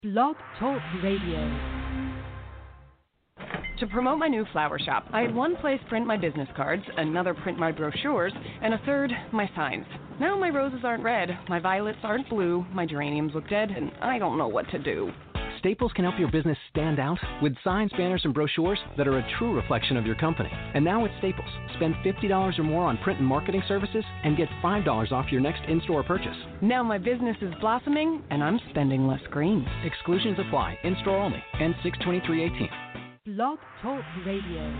Blog Talk Radio. To promote my new flower shop, I had one place print my business cards, another print my brochures, and a third, my signs. Now my roses aren't red, my violets aren't blue, my geraniums look dead, and I don't know what to do. Staples can help your business stand out with signs, banners, and brochures that are a true reflection of your company. And now at Staples, spend $50 or more on print and marketing services and get $5 off your next in-store purchase. Now my business is blossoming, and I'm spending less green. Exclusions apply. In-store only. End 6/23/18. Blog Talk Radio.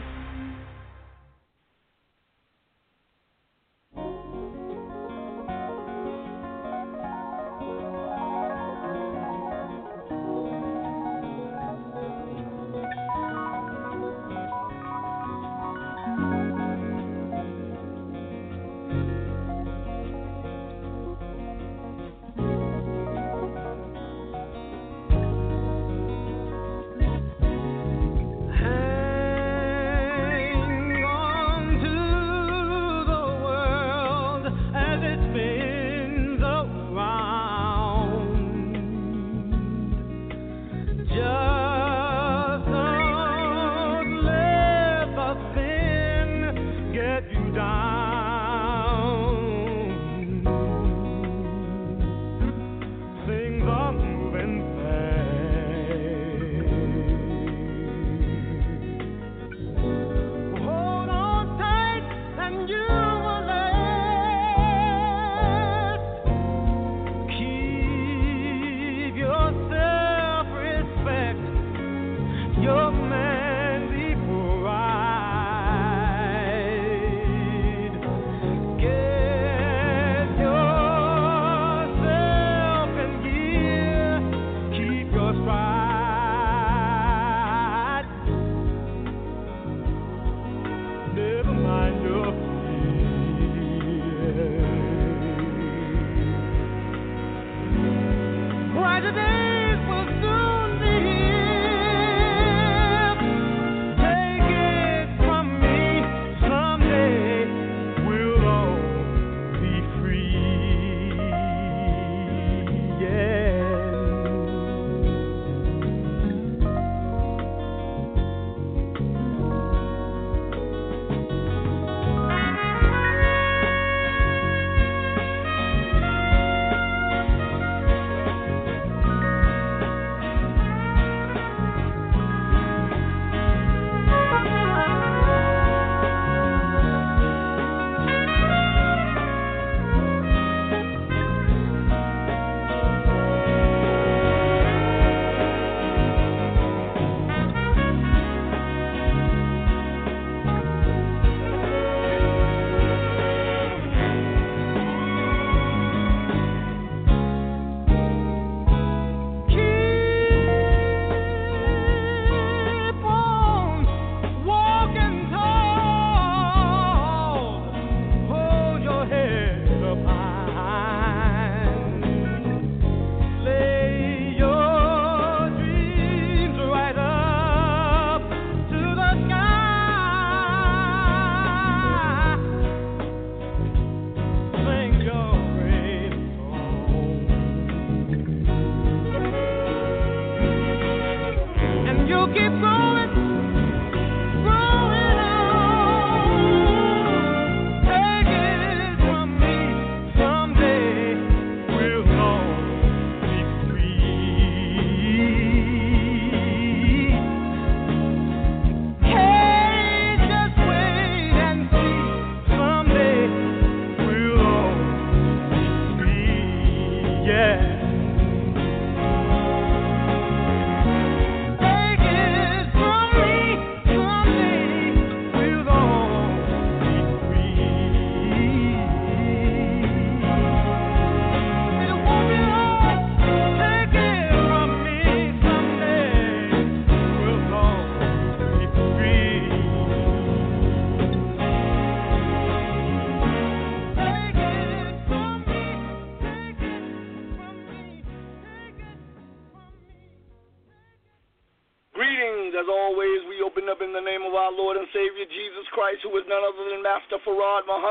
As always, we open up in the name of our Lord and Savior, Jesus Christ, who is none other than Master Farad Muhammad,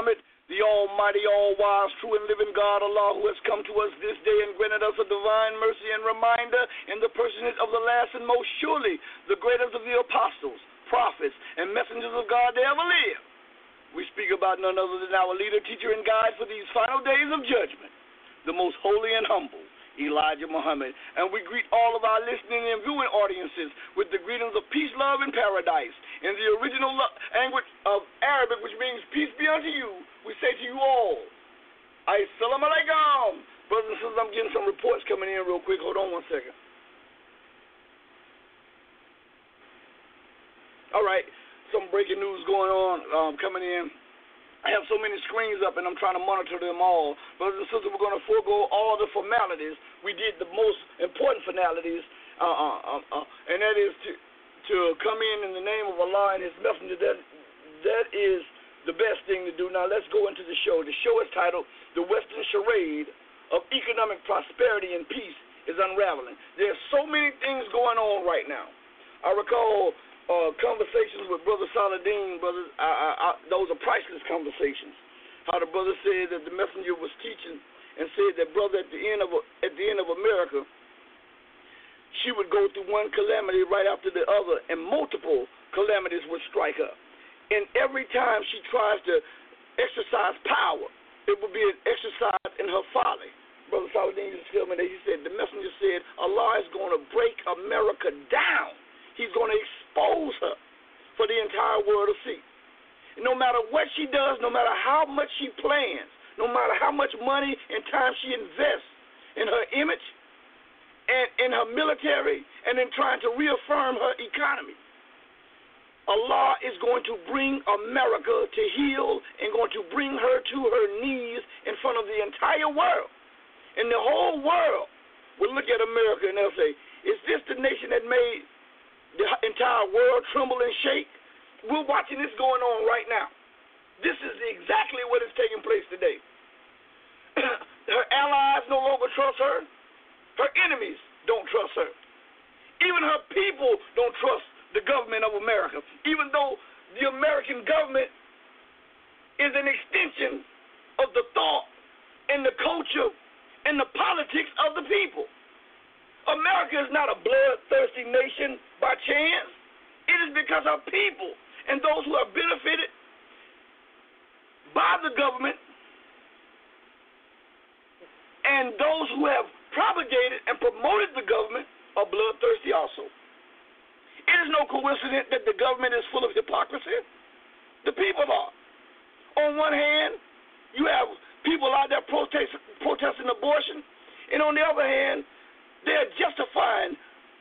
the almighty, all-wise, true and living God, Allah, who has come to us this day and granted us a divine mercy and reminder in the personage of the last and most surely the greatest of the apostles, prophets, and messengers of God that ever lived. We speak about none other than our leader, teacher, and guide for these final days of judgment, the most holy and humble, Elijah Muhammad. And we greet all of our listening and viewing audiences with the greetings of peace, love, and paradise. In the original language of Arabic, which means peace be unto you, we say to you all, Assalamu alaikum. Brothers and sisters, I'm getting some reports coming in real quick. Hold on one second. All right, some breaking news going on coming in. I have so many screens up, and I'm trying to monitor them all. Brothers and sisters, we're going to forego all the formalities. We did the most important formalities, and that is to come in the name of Allah and His Messenger. That is the best thing to do. Now, let's go into the show. The show is titled The Western Charade of Economic Prosperity and Peace is Unraveling. There's so many things going on right now. I recall conversations with Brother Saladin, brothers, those are priceless conversations. How the brother said that the messenger was teaching and said that, brother, at the end of America, she would go through one calamity right after the other, and multiple calamities would strike her. And every time she tries to exercise power, it would be an exercise in her folly. Brother Saladin used to tell me that he said, the messenger said, Allah is going to break America down. He's going to expose her for the entire world to see. And no matter what she does, no matter how much she plans, no matter how much money and time she invests in her image and in her military and in trying to reaffirm her economy, Allah is going to bring America to heel and going to bring her to her knees in front of the entire world. And the whole world will look at America and they'll say, is this the nation that made the entire world tremble and shake? We're watching this going on right now. This is exactly what is taking place today. Her allies no longer trust her. Her enemies don't trust her. Even her people don't trust the government of America, even though the American government is an extension of the thought and the culture and the politics of the people. America is not a bloodthirsty nation by chance. It is because our people and those who have benefited by the government and those who have propagated and promoted the government are bloodthirsty also. It is no coincidence that the government is full of hypocrisy. The people are. On one hand, you have people out there protesting abortion, and on the other hand, they're justifying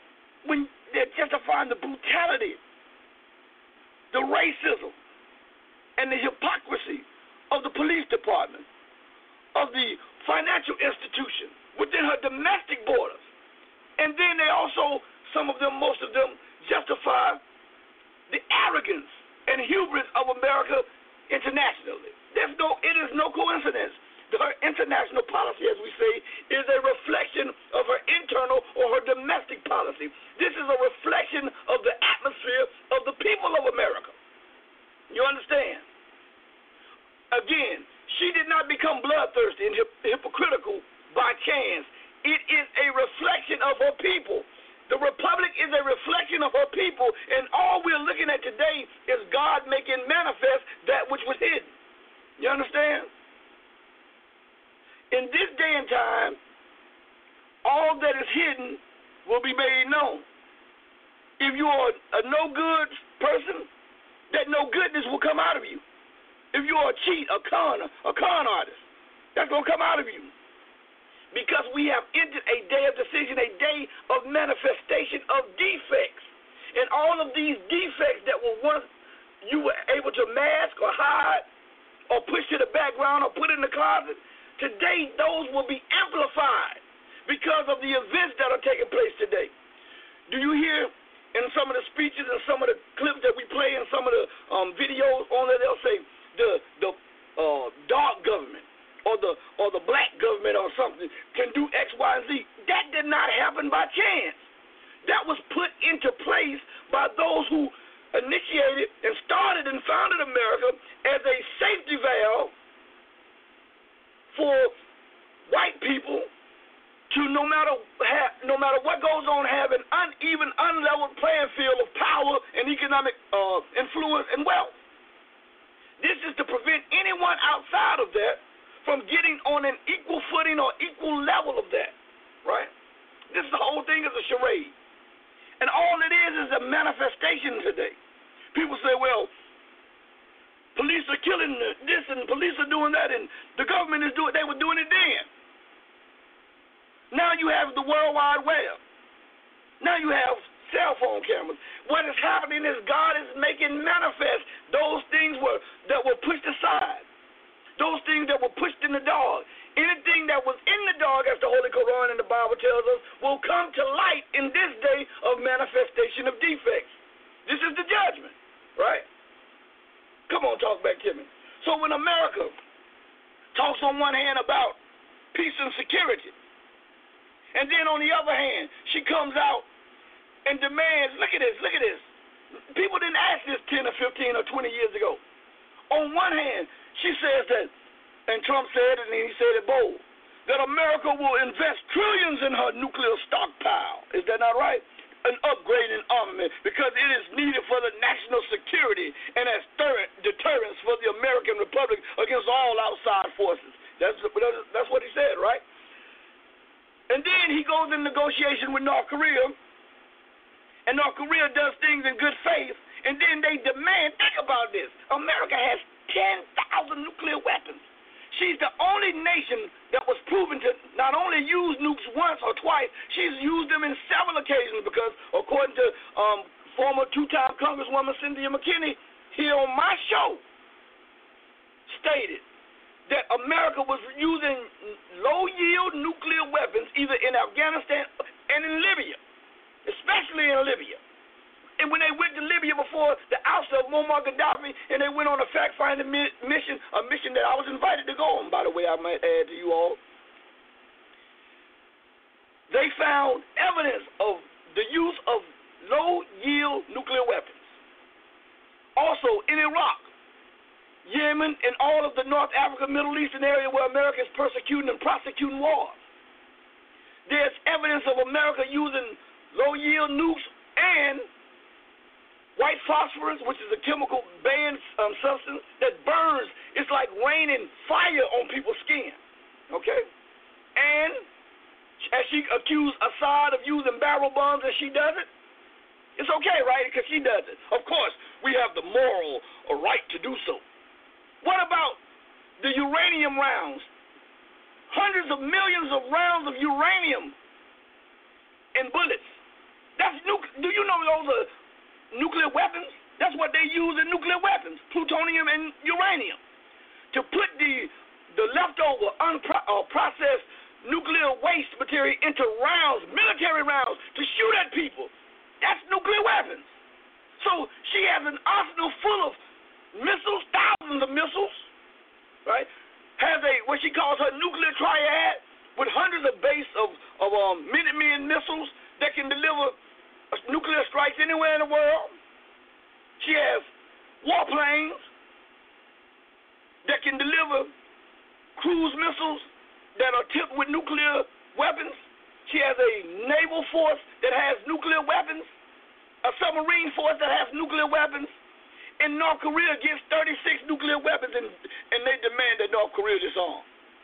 the brutality, the racism, and the hypocrisy of the police department, of the financial institution within her domestic borders. And then they also, some of them, most of them, justify the arrogance and hubris of America internationally. It is no coincidence. Her international policy, as we say, is a reflection of her internal or her domestic policy. This is a reflection of the atmosphere of the people of America. You understand? Again, she did not become bloodthirsty and hypocritical by chance. It is a reflection of her people. The republic is a reflection of her people, and all we're looking at today is God making manifest that which was hidden. You understand? In this day and time, all that is hidden will be made known. If you are a no-good person, that no-goodness will come out of you. If you are a cheat, a con artist, that's going to come out of you. Because we have entered a day of decision, a day of manifestation of defects. And all of these defects that were once you were able to mask or hide or push to the background or put in the closet, today those will be amplified because of the events that are taking place today. Do you hear in some of the speeches and some of the clips that we play and some of the videos on there, they'll say the dark government or the black government or something can do X, Y, and Z. That did not happen by chance. That was put into place by those who initiated and started and founded America as a safety valve for white people to no matter what goes on, have an uneven, unleveled playing field of power and economic influence and wealth. This is to prevent anyone outside of that from getting on an equal footing or equal level of that, right? This the whole thing is a charade. And all it is a manifestation today. People say, well, police are killing this and police are doing that and the government is doing it. They were doing it then. Now you have the World Wide Web. Now you have cell phone cameras. What is happening is God is making manifest those things that were pushed aside, those things that were pushed in the dark. Anything that was in the dark, as the Holy Quran and the Bible tells us, will come to light in this day of manifestation of defects. This is the judgment, right? Come on, talk back to me. So when America talks on one hand about peace and security, and then on the other hand, she comes out and demands, look at this. People didn't ask this 10 or 15 or 20 years ago. On one hand, she says that, and Trump said it, and he said it bold, that America will invest trillions in her nuclear stockpile. Is that not right? An upgrade in armament because it is needed for the national security and as deterrence for the American Republic against all outside forces. That's what he said, right? And then he goes in negotiation with North Korea, and North Korea does things in good faith, and then they demand, think about this, America has 10,000 nuclear weapons. She's the only nation that was proven to not only use nukes once or twice, she's used them in several occasions because, according to former two-time Congresswoman Cynthia McKinney, here on my show, stated that America was using low-yield nuclear weapons either in Afghanistan and in Libya, especially in Libya. And when they went to Libya before the ousting of Muammar Gaddafi, and they went on a fact-finding mission, a mission that I was invited to go on, by the way, I might add to you all, they found evidence of the use of low-yield nuclear weapons. Also, in Iraq, Yemen, and all of the North Africa, Middle Eastern area where America is persecuting and prosecuting wars. There's evidence of America using low-yield nukes and white phosphorus, which is a chemical banned substance that burns. It's like raining fire on people's skin, okay? And as she accused Assad of using barrel bombs and she does it, it's okay, right, because she does it. Of course, we have the moral right to do so. What about the uranium rounds? Hundreds of millions of rounds of uranium and bullets. Do you know those are nuclear weapons? That's what they use in nuclear weapons, plutonium and uranium. To put the leftover unprocessed nuclear waste material into rounds, military rounds, to shoot at people. That's nuclear weapons. So she has an arsenal full of missiles, thousands of missiles, right? Has what she calls her nuclear triad with hundreds of base of Minuteman missiles that can deliver nuclear strikes anywhere in the world. She has warplanes that can deliver cruise missiles that are tipped with nuclear weapons. She has a naval force that has nuclear weapons, a submarine force that has nuclear weapons. And North Korea gets 36 nuclear weapons, and they demand that North Korea disarm.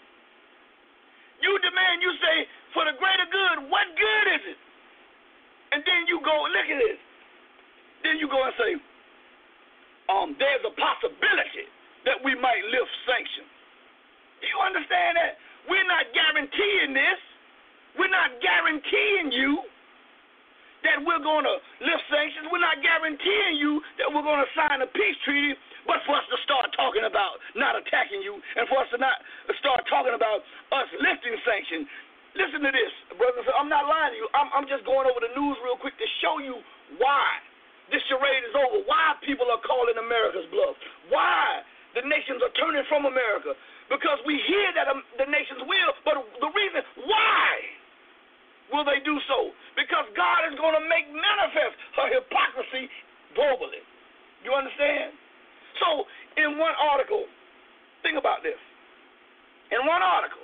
You demand, you say, for the greater good, what good is it? And then you go, look at this. Then you go and say, there's a possibility that we might lift sanctions. Do you understand that? We're not guaranteeing this. We're not guaranteeing you that we're going to lift sanctions. We're not guaranteeing you that we're going to sign a peace treaty, but for us to start talking about not attacking you and for us to not start talking about us lifting sanctions. Listen to this, brothers. I'm not lying to you. I'm just going over the news real quick to show you why this charade is over, why people are calling America's bluff, why the nations are turning from America. Because we hear that the nations will, but the reason why will they do so? Because God is going to make manifest her hypocrisy globally. You understand? So, in one article, think about this. In one article,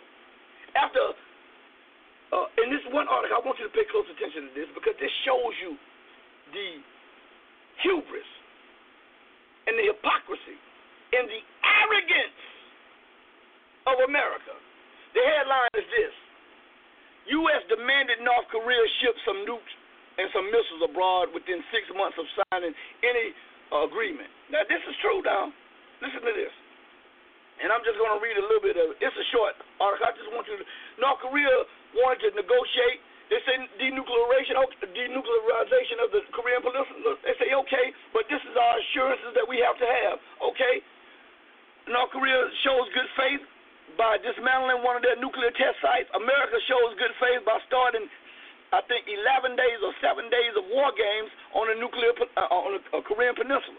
in this one article, I want you to pay close attention to this because this shows you the hubris and the hypocrisy and the arrogance of America. The headline is this: U.S. demanded North Korea ship some nukes and some missiles abroad within 6 months of signing any agreement. Now, this is true now. Listen to this. And I'm just going to read a little bit of it. It's a short article. I just want you to... North Korea wanted to negotiate. They say denuclearization of the Korean Peninsula. They say, okay, but this is our assurances that we have to have. Okay? North Korea shows good faith by dismantling one of their nuclear test sites. America shows good faith by starting, I think, 11 days or 7 days of war games on the Korean Peninsula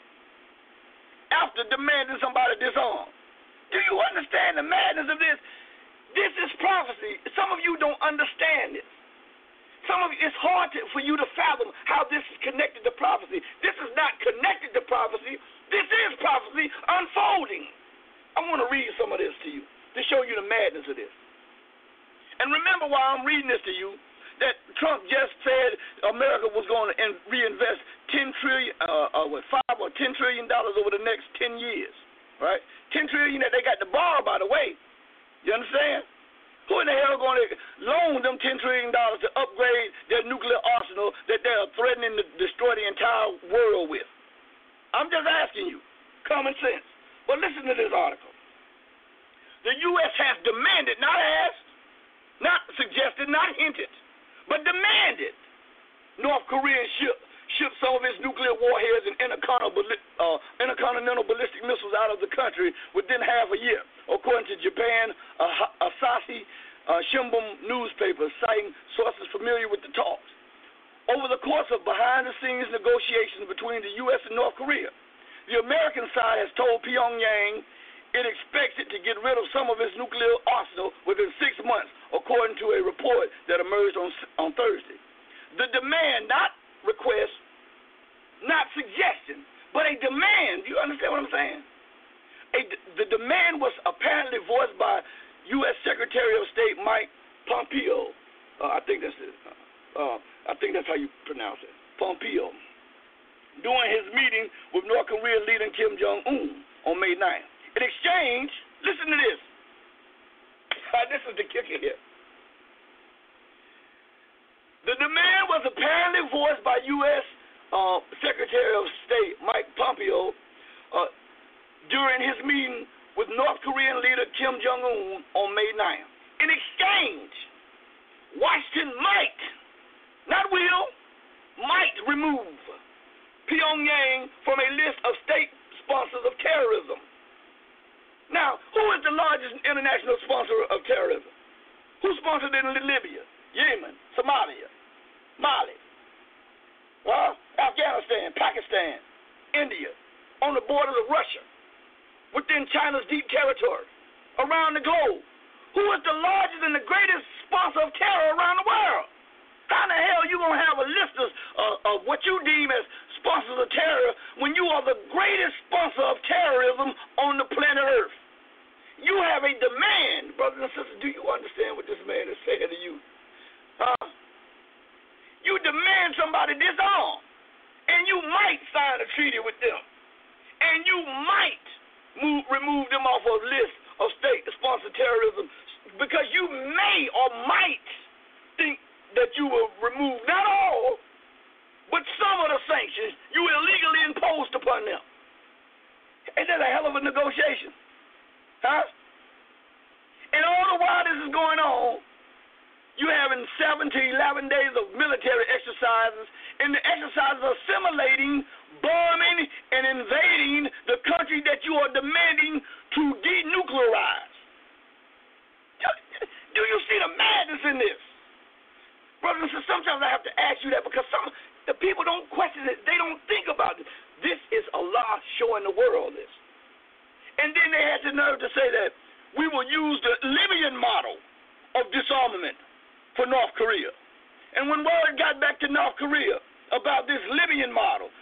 after demanding somebody disarm. Do you understand the madness of this? This is prophecy. Some of you don't understand it. It's hard for you to fathom how this is connected to prophecy. This is not connected to prophecy. This is prophecy unfolding. I want to read some of this to you to show you the madness of this. And remember while I'm reading this to you that Trump just said America was going to reinvest $5 or $10 trillion over the next 10 years, right? $10 trillion that they got to borrow, by the way. You understand? Who in the hell going to loan them $10 trillion to upgrade their nuclear arsenal that they're threatening to destroy the entire world with? I'm just asking you. Common sense. But listen to this article. The U.S. has demanded, not asked, not suggested, not hinted, but demanded North Korea ship some of its nuclear warheads and intercontinental ballistic missiles out of the country within half a year, according to Japan Asahi Shimbun newspaper, citing sources familiar with the talks. Over the course of behind-the-scenes negotiations between the U.S. and North Korea, the American side has told Pyongyang it expects it to get rid of some of its nuclear arsenal within 6 months, according to a report that emerged on Thursday. The demand, not request, not suggestion, but a demand. You understand what I'm saying? The demand was apparently voiced by U.S. Secretary of State Mike Pompeo. I think that's it. I think that's how you pronounce it. Pompeo. During his meeting with North Korea leader Kim Jong-un on May 9th. In exchange, listen to this. This is the kicker here. The demand was apparently voiced by U.S. Secretary of State Mike Pompeo during his meeting with North Korean leader Kim Jong-un on May 9th. In exchange, Washington might, not will, might remove Pyongyang from a list of state sponsors of terrorism. Now, who is the largest international sponsor of terrorism? Who sponsored it in Libya, Yemen, Somalia, Mali, Afghanistan, Pakistan, India, on the borders of Russia, within China's deep territory, around the globe? Who is the largest and the greatest sponsor of terror around the world? How in the hell are you going to have a list of what you deem as sponsors of terror when you are the greatest sponsor of terrorism on the planet Earth? You have a demand, brothers and sisters. Do you understand what this man is saying to you? You demand somebody disarm, and you might sign a treaty with them, and you might remove them off a list of state-sponsored terrorism because you may or might think that you will remove not all, but some of the sanctions you illegally imposed upon them. Ain't that a hell of a negotiation? Huh? And all the while this is going on, you having 7 to 11 days of military exercises, and the exercises are simulating bombing and invading the country that you are demanding to denuclearize. Do you see the madness in this? Brothers and sisters, sometimes I have to ask you that because the people don't question it. They don't think about it. This is Allah showing the world this. And then they had the nerve to say that we will use the Libyan model of disarmament for North Korea. And when word got back to North Korea about this Libyan model,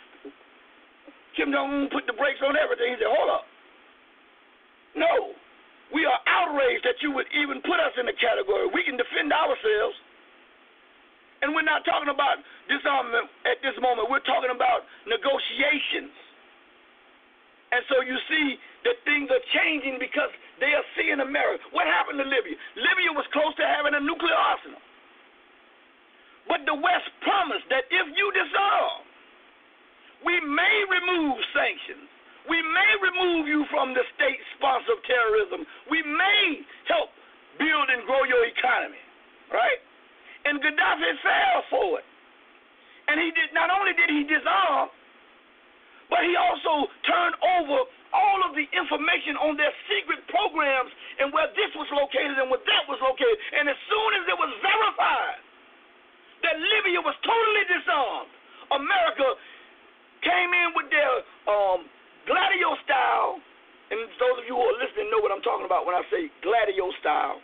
Kim Jong-un put the brakes on everything. He said, hold up. No, we are out outraged that you would even put us in the category. We can defend ourselves. And we're not talking about disarmament at this moment. We're talking about negotiations. And so you see that things are changing because they are seeing America. What happened to Libya? Libya was close to having a nuclear arsenal. But the West promised that if you disarm, we may remove sanctions. We may remove you from the state sponsor of terrorism. We may help build and grow your economy, right? And Gaddafi fell for it. And he did. Not only did he disarm, but he also turned over all of the information on their secret programs and where this was located and where that was located. And as soon as it was verified that Libya was totally disarmed, America came in with their Gladio style, and those of you who are listening know what I'm talking about when I say Gladio style,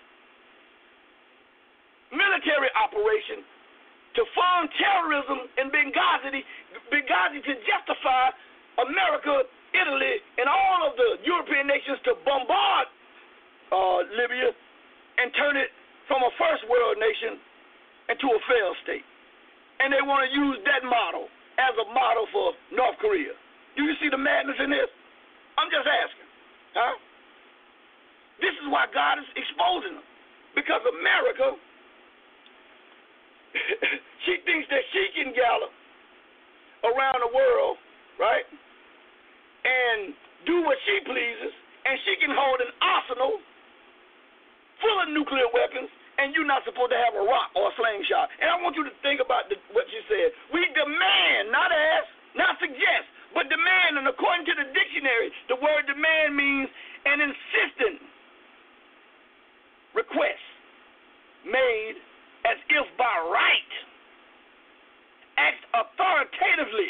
military operation to fund terrorism in Benghazi to justify America, Italy, and all of the European nations to bombard Libya and turn it from a first world nation into a failed state. And they want to use that model as a model for North Korea. Do you see the madness in this? I'm just asking. Huh? This is why God is exposing them. Because America, she thinks that she can gallop around the world, right, and do what she pleases, and she can hold an arsenal full of nuclear weapons, and you're not supposed to have a rock or a slingshot. And I want you to think about what you said. We demand, not ask, not suggest, but demand. And according to the dictionary, the word demand means an insistent request made as if by right, acts authoritatively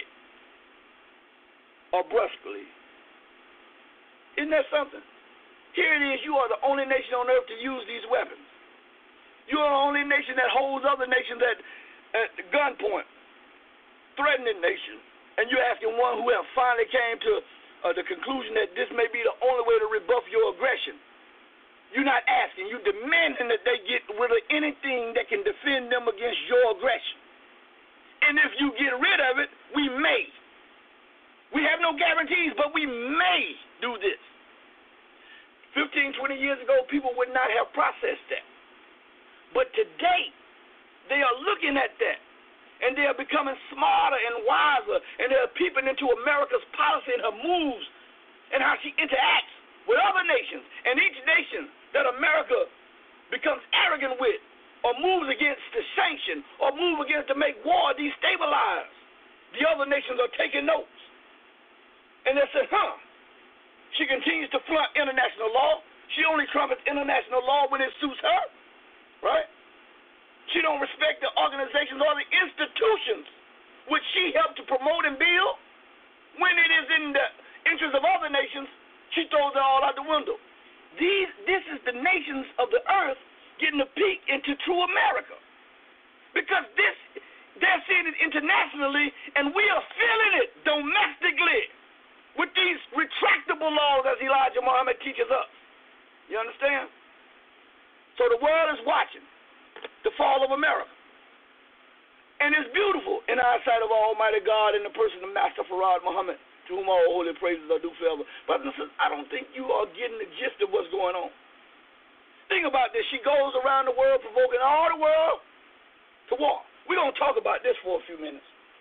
or brusquely. Isn't that something? Here it is, you are the only nation on earth to use these weapons. You are the only nation that holds other nations at gunpoint, threatening nations. And you're asking one who have finally came to the conclusion that this may be the only way to rebuff your aggression. You're not asking, you're demanding that they get rid of anything that can defend them against your aggression. And if you get rid of it, we may. We have no guarantees, but we may do this. 15, 20 years ago, people would not have processed that. But today, they are looking at that, and they are becoming smarter and wiser, and they are peeping into America's policy and her moves and how she interacts with other nations. And each nation that America becomes arrogant with or moves against to sanction or move against to make war destabilize, the other nations are taking notes. And they say, she continues to flaunt international law. She only trumpets international law when it suits her, right? She don't respect the organizations or the institutions which she helped to promote and build. When it is in the interest of other nations, she throws it all out the window. This is the nations of the earth getting a peek into true America. Because they're seeing it internationally, and we are feeling it domestically with these retractable laws as Elijah Muhammad teaches us. You understand? So the world is watching the fall of America. And it's beautiful in the eyesight of Almighty God in the person of Master Farad Muhammad, to whom all holy praises are due forever. Brothers and sisters, I don't think you are getting the gist of what's going on. Think about this. She goes around the world provoking all the world to war. We're going to talk about this for a few minutes.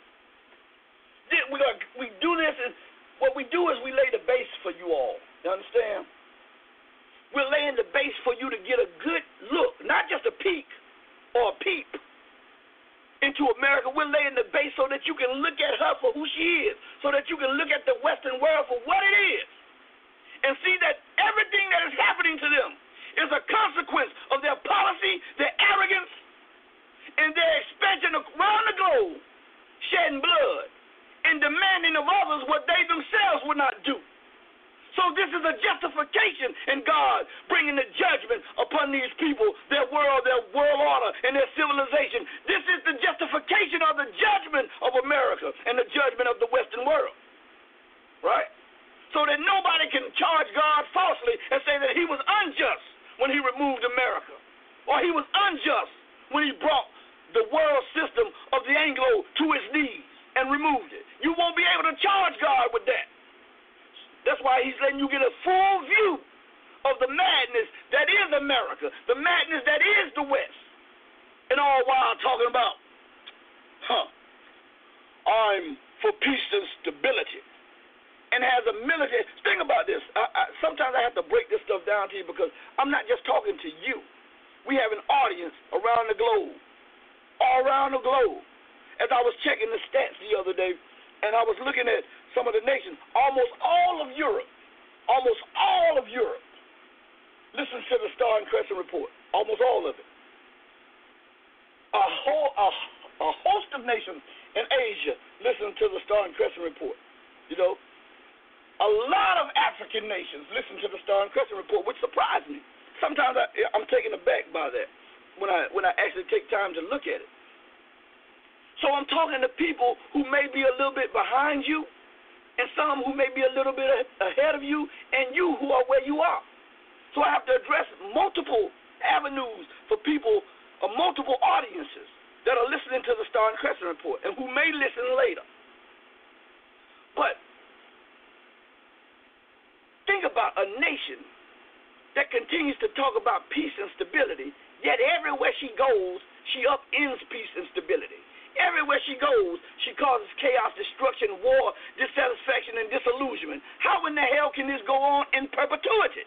We do this, and what we do is we lay the base for you all. You understand? We're laying the base for you to get a good look, not just a peek or a peep into America. We're laying the base so that you can look at her for who she is, so that you can look at the Western world for what it is, and see that everything that is happening to them is a consequence of their policy, their arrogance, and their expansion around the globe, shedding blood and demanding of others what they themselves would not do. So this is a justification in God bringing the judgment upon these people, their world order, and their civilization. This is the justification of the judgment of America and the judgment of the Western world, right? so that nobody can charge God falsely and say that he was unjust when he removed America, or he was unjust when he brought the world system of the Anglo to its knees and removed it. You won't be able to charge God with that. That's why he's letting you get a full view of the madness that is America, the madness that is the West, and all while talking about, I'm for peace and stability, and has a military. Think about this. Sometimes I have to break this stuff down to you because I'm not just talking to you. We have an audience around the globe, all around the globe. As I was checking the stats the other day, and I was looking at some of the nations, almost all of Europe, listen to the Star and Crescent report, almost all of it. A host of nations in Asia listen to the Star and Crescent report. You know, a lot of African nations listen to the Star and Crescent report, which surprised me. Sometimes I'm taken aback by that when I actually take time to look at it. So I'm talking to people who may be a little bit behind you, and some who may be a little bit ahead of you, and you who are where you are. So I have to address multiple avenues for people, multiple audiences that are listening to the Star and Crescent report and who may listen later. But think about a nation that continues to talk about peace and stability, yet everywhere she goes, she upends peace and stability. Everywhere she goes, she causes chaos, destruction, war, dissatisfaction, and disillusionment. How in the hell can this go on in perpetuity?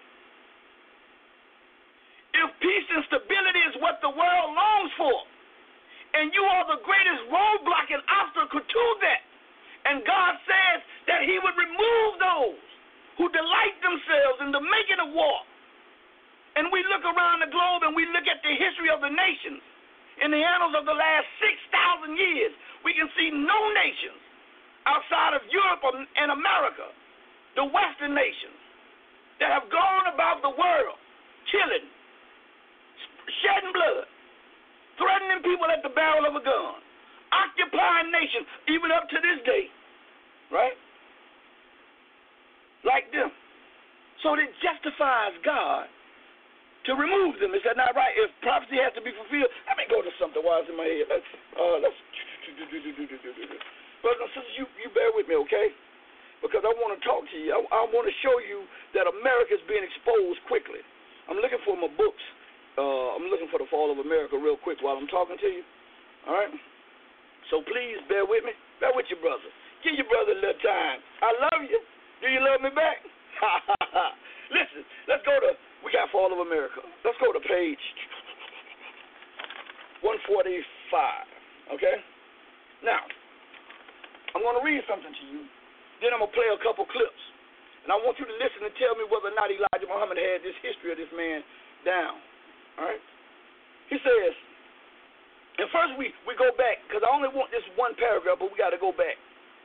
If peace and stability is what the world longs for, and you are the greatest roadblock and obstacle to that, and God says that he would remove those who delight themselves in the making of war, and we look around the globe and we look at the history of the nations, in the annals of the last 6,000 years, we can see no nations outside of Europe and America, the Western nations, that have gone about the world killing, shedding blood, threatening people at the barrel of a gun, occupying nations, even up to this day, right? Like them. So it justifies God to remove them. Is that not right? If prophecy has to be fulfilled, let me go to something while it's in my head. Let's brothers and sisters, you bear with me, okay? Because I want to talk to you. I want to show you that America is being exposed quickly. I'm looking for my books. I'm looking for The Fall of America real quick while I'm talking to you. All right? So please bear with me. Bear with your brother. Give your brother a little time. I love you. Do you love me back? Listen, let's go to, we got Fall of America. Let's go to page 145, okay? Now, I'm going to read something to you. Then I'm going to play a couple clips. And I want you to listen and tell me whether or not Elijah Muhammad had this history of this man down. All right? He says, and first we go back, because I only want this one paragraph, but we got to go back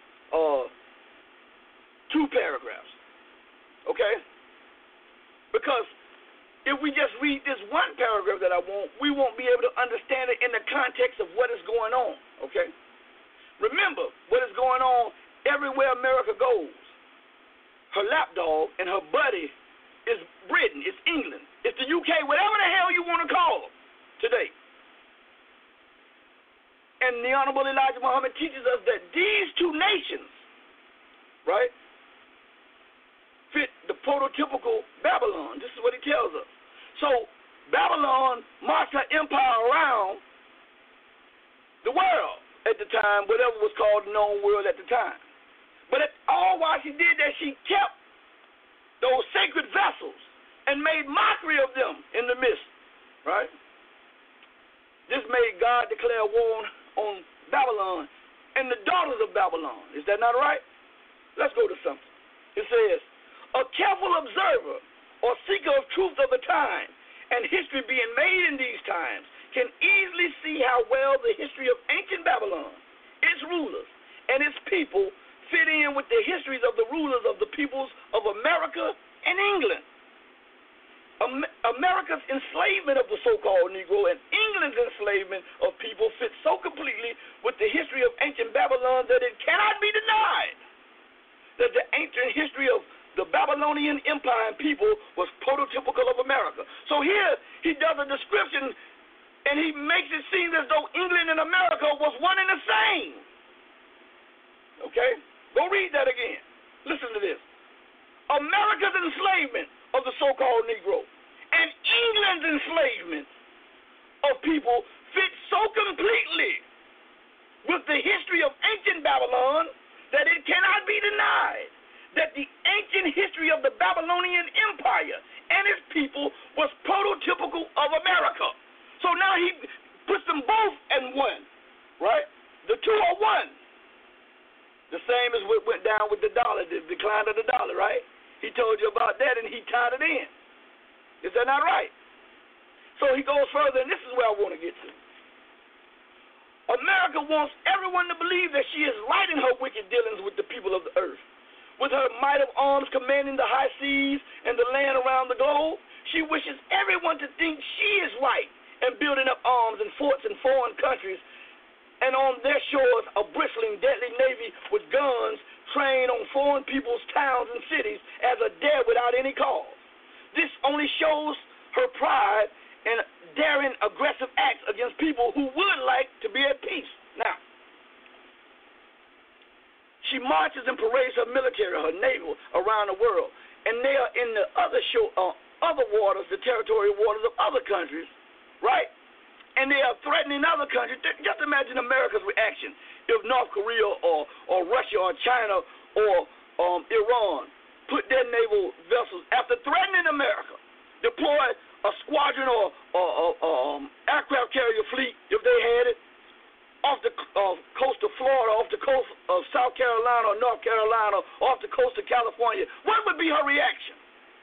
2 paragraphs. Okay? Because if we just read this one paragraph that I want, we won't be able to understand it in the context of what is going on. Okay? Remember, what is going on everywhere America goes, her lapdog and her buddy is Britain, it's England, it's the UK, whatever the hell you want to call them today. And the Honorable Elijah Muhammad teaches us that these 2 nations, right, fit the prototypical Babylon. This is what he tells us. So Babylon marched her empire around the world at the time, whatever was called the known world at the time. But all while she did that, she kept those sacred vessels and made mockery of them in the midst, right? This made God declare war on Babylon and the daughters of Babylon. Is that not right? Let's go to something. It says, a careful observer or seeker of truth of the time and history being made in these times can easily see how well the history of ancient Babylon, its rulers, and its people fit in with the histories of the rulers of the peoples of America and England. America's enslavement of the so-called Negro and England's enslavement of people fit so completely with the history of ancient Babylon that it cannot be denied that the ancient history of the Babylonian Empire and people was prototypical of America. So here he does a description, and he makes it seem as though England and America was one and the same. Okay? Go read that again. Listen to this. America's enslavement of the so-called Negro and England's enslavement of people fit so completely with the history of ancient Babylon that it cannot be denied that the ancient history of the Babylonian Empire and its people was prototypical of America. So now he puts them both in one, right? The two are one. The same as what went down with the dollar, the decline of the dollar, right? He told you about that, and he tied it in. Is that not right? So he goes further, and this is where I want to get to. America wants everyone to believe that she is right in her wicked dealings with the people of the earth. With her might of arms commanding the high seas and the land around the globe, she wishes everyone to think she is right in building up arms and forts in foreign countries, and on their shores a bristling deadly navy with guns trained on foreign people's towns and cities as a dare without any cause. This only shows her pride and daring aggressive acts against people who would like to be at peace. Now, she marches and parades her military, her naval, around the world, and they are in the other waters, the territorial waters of other countries, right? And they are threatening other countries. Just imagine America's reaction if North Korea or Russia or China or Iran put their naval vessels, after threatening America, deploy a squadron or aircraft carrier fleet, if they had it, off the coast of Florida, off the coast of South Carolina or North Carolina, off the coast of California. What would be her reaction?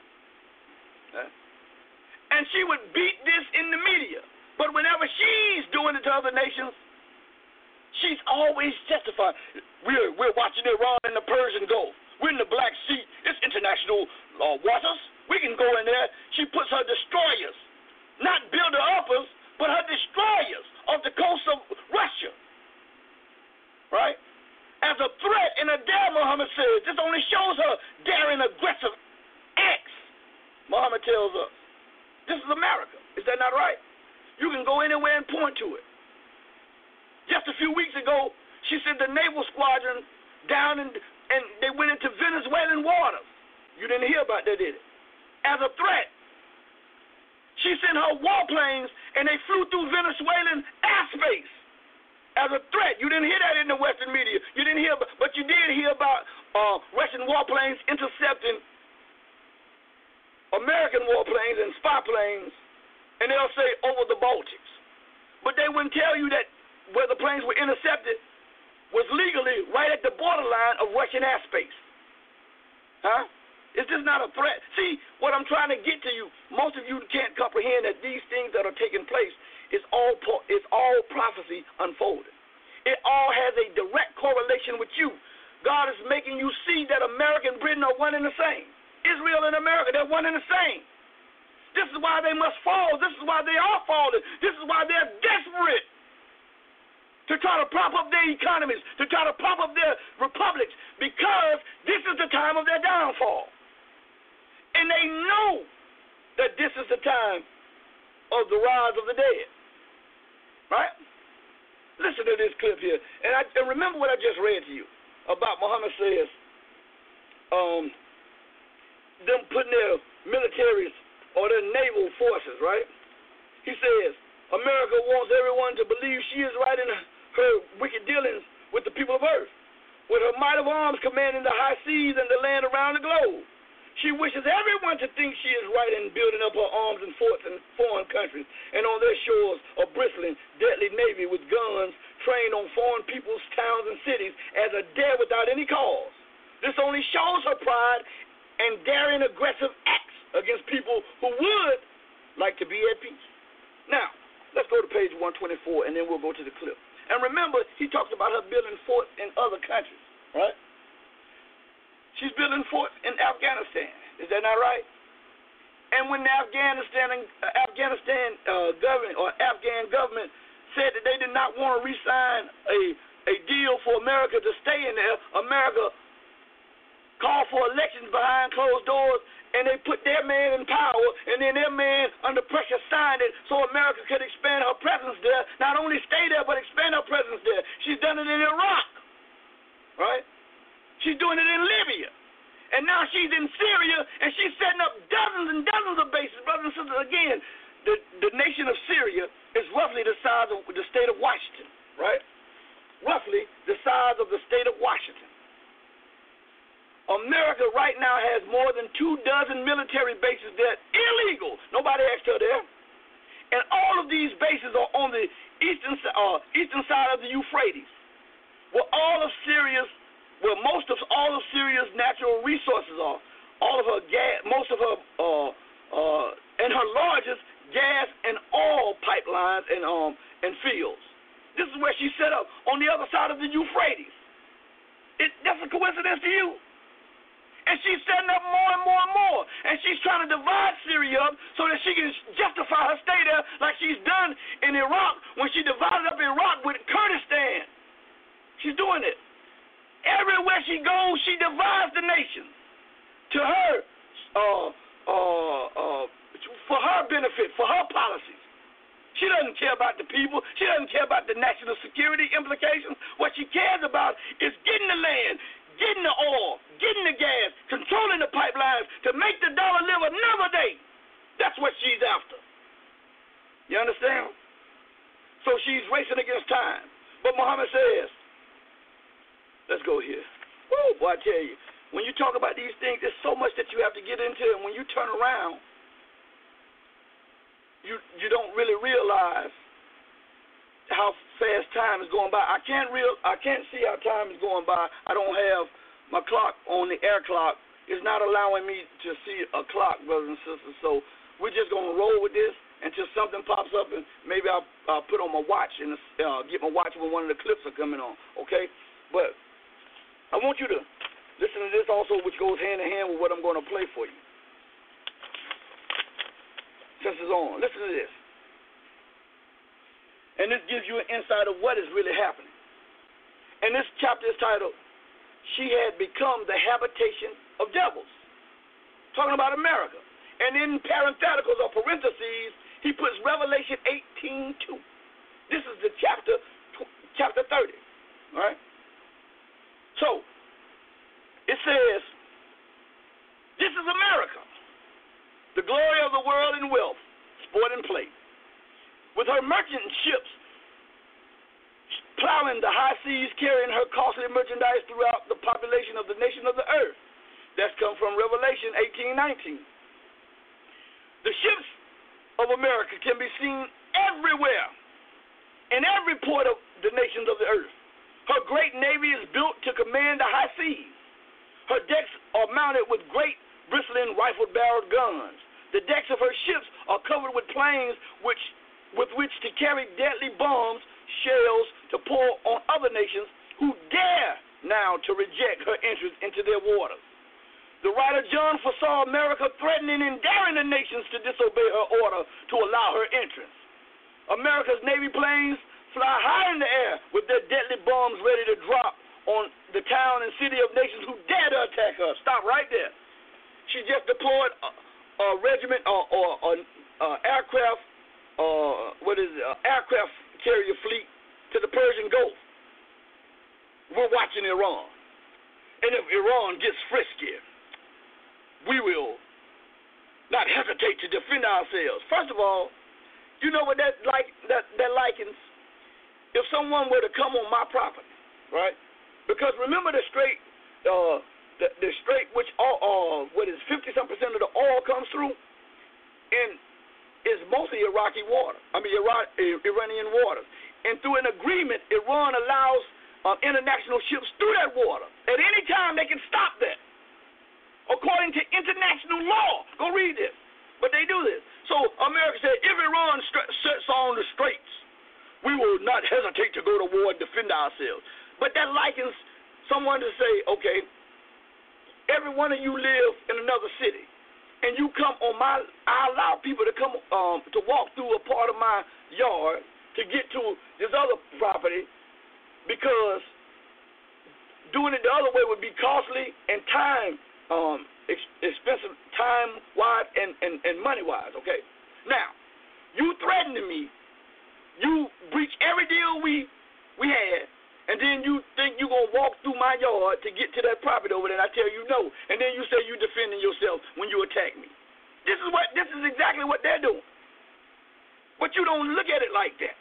And she would beat this in the media. But whenever she's doing it to other nations, she's always justified. We're watching Iran in the Persian Gulf. We're in the Black Sea. It's international waters. We can go in there. She puts her destroyers, not builder-uppers, but her destroyers off the coast of Russia, right? As a threat and a dare, Muhammad says. This only shows her daring, aggressive acts, Muhammad tells us. This is America. Is that not right? You can go anywhere and point to it. Just a few weeks ago, she sent the naval squadron down and they went into Venezuelan waters. You didn't hear about that, did it? As a threat. She sent her warplanes, and they flew through Venezuelan airspace as a threat. You didn't hear that in the Western media. You didn't hear, but you did hear about Russian warplanes intercepting American warplanes and spy planes, and they'll say over the Baltics. But they wouldn't tell you that where the planes were intercepted was legally right at the borderline of Russian airspace. Huh? Is this not a threat? See, what I'm trying to get to you, most of you can't comprehend that these things that are taking place is all prophecy unfolded. It all has a direct correlation with you. God is making you see that America and Britain are one and the same. Israel and America, they're one and the same. This is why they must fall. This is why they are falling. This is why they're desperate to try to prop up their economies, to try to prop up their republics, because this is the time of their downfall. And they know that this is the time of the rise of the dead. Right? Listen to this clip here. And remember what I just read to you about Muhammad says, them putting their militaries or their naval forces, right? He says, America wants everyone to believe she is right in her wicked dealings with the people of earth. With her might of arms commanding the high seas and the land around the globe. She wishes everyone to think she is right in building up her arms and forts in foreign countries, and on their shores a bristling, deadly navy with guns trained on foreign people's towns and cities as a dare without any cause. This only shows her pride and daring aggressive acts against people who would like to be at peace. Now, let's go to page 124, and then we'll go to the clip. And remember, he talks about her building forts in other countries, right? She's building forts in Afghanistan. Is that not right? And when the Afghan government said that they did not want to re-sign a deal for America to stay in there, America call for elections behind closed doors, and they put their man in power, and then their man under pressure signed it so America could expand her presence there. Not only stay there, but expand her presence there. She's done it in Iraq, right? She's doing it in Libya. And now she's in Syria, and she's setting up dozens and dozens of bases. Brothers and sisters, again, the nation of Syria is roughly the size of the state of Washington, right? Roughly the size of the state of Washington. America right now has more than 24 military bases that are illegal. Nobody asked her there. And all of these bases are on the eastern side of the Euphrates, where most of all of Syria's natural resources are. All of her gas, most of her, and her largest gas and oil pipelines and fields. This is where she set up, on the other side of the Euphrates. That's a coincidence to you? And she's setting up more and more and more. And she's trying to divide Syria up so that she can justify her stay there like she's done in Iraq when she divided up Iraq with Kurdistan. She's doing it. Everywhere she goes, she divides the nation to her, for her benefit, for her policies. She doesn't care about the people. She doesn't care about the national security implications. What she cares about is getting the land, getting the oil, getting the gas, controlling the pipelines to make the dollar live another day. That's what she's after. You understand? So she's racing against time. But Muhammad says, let's go here. Woo, boy, I tell you, when you talk about these things, there's so much that you have to get into, and when you turn around, you don't really realize how fast time is going by. I can't see how time is going by. I don't have my clock on the air clock. It's not allowing me to see a clock, brothers and sisters. So we're just gonna roll with this until something pops up, and maybe I'll put on my watch and get my watch when one of the clips are coming on. Okay, but I want you to listen to this also, which goes hand in hand with what I'm going to play for you. Since it's on, listen to this. And this gives you an insight of what is really happening. And this chapter is titled, She Had Become the Habitation of Devils. Talking about America. And in parentheticals or parentheses, he puts Revelation 18:2. This is the chapter 30. All right? So, it says, this is America, the glory of the world in wealth, sport and play. With her merchant ships plowing the high seas, carrying her costly merchandise throughout the population of the nation of the earth. That's come from Revelation 18:19. The ships of America can be seen everywhere, in every port of the nations of the earth. Her great navy is built to command the high seas. Her decks are mounted with great bristling rifle-barreled guns. The decks of her ships are covered with planes with which to carry deadly bombs, shells to pour on other nations who dare now to reject her entrance into their waters. The writer John foresaw America threatening and daring the nations to disobey her order to allow her entrance. America's Navy planes fly high in the air with their deadly bombs ready to drop on the town and city of nations who dare to attack her. Stop right there. She just deployed a regiment or aircraft aircraft carrier fleet to the Persian Gulf. We're watching Iran. And if Iran gets frisky, we will not hesitate to defend ourselves. First of all, you know what that likens? If someone were to come on my property, right? Because remember the strait which 50-some% of the oil comes through, and is mostly Iraqi water. Iranian waters. And through an agreement, Iran allows international ships through that water. At any time, they can stop that. According to international law. Go read this. But they do this. So America said, if Iran sets on the straits, we will not hesitate to go to war and defend ourselves. But that likens someone to say, okay, every one of you live in another city, and you come on I allow people to come to walk through a part of my yard to get to this other property because doing it the other way would be costly and expensive, time-wise and money-wise, okay? Now, you threatening me, you breach every deal we had, and then you think you're going to walk through my yard to get to that property over there, and I tell you no, and then you say you're defending yourself when you attack me. This is exactly what they're doing. But you don't look at it like that.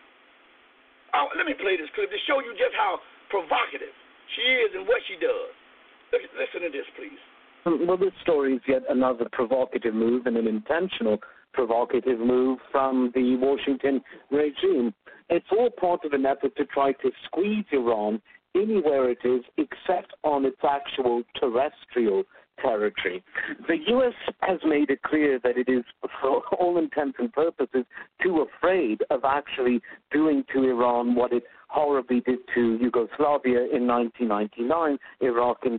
Let me play this clip to show you just how provocative she is and what she does. Listen to this, please. Well, this story is yet another provocative move, and an intentional provocative move from the Washington regime. It's all part of an effort to try to squeeze Iran anywhere it is except on its actual terrestrial territory. The U.S. has made it clear that it is, for all intents and purposes, too afraid of actually doing to Iran what it horribly did to Yugoslavia in 1999, Iraq in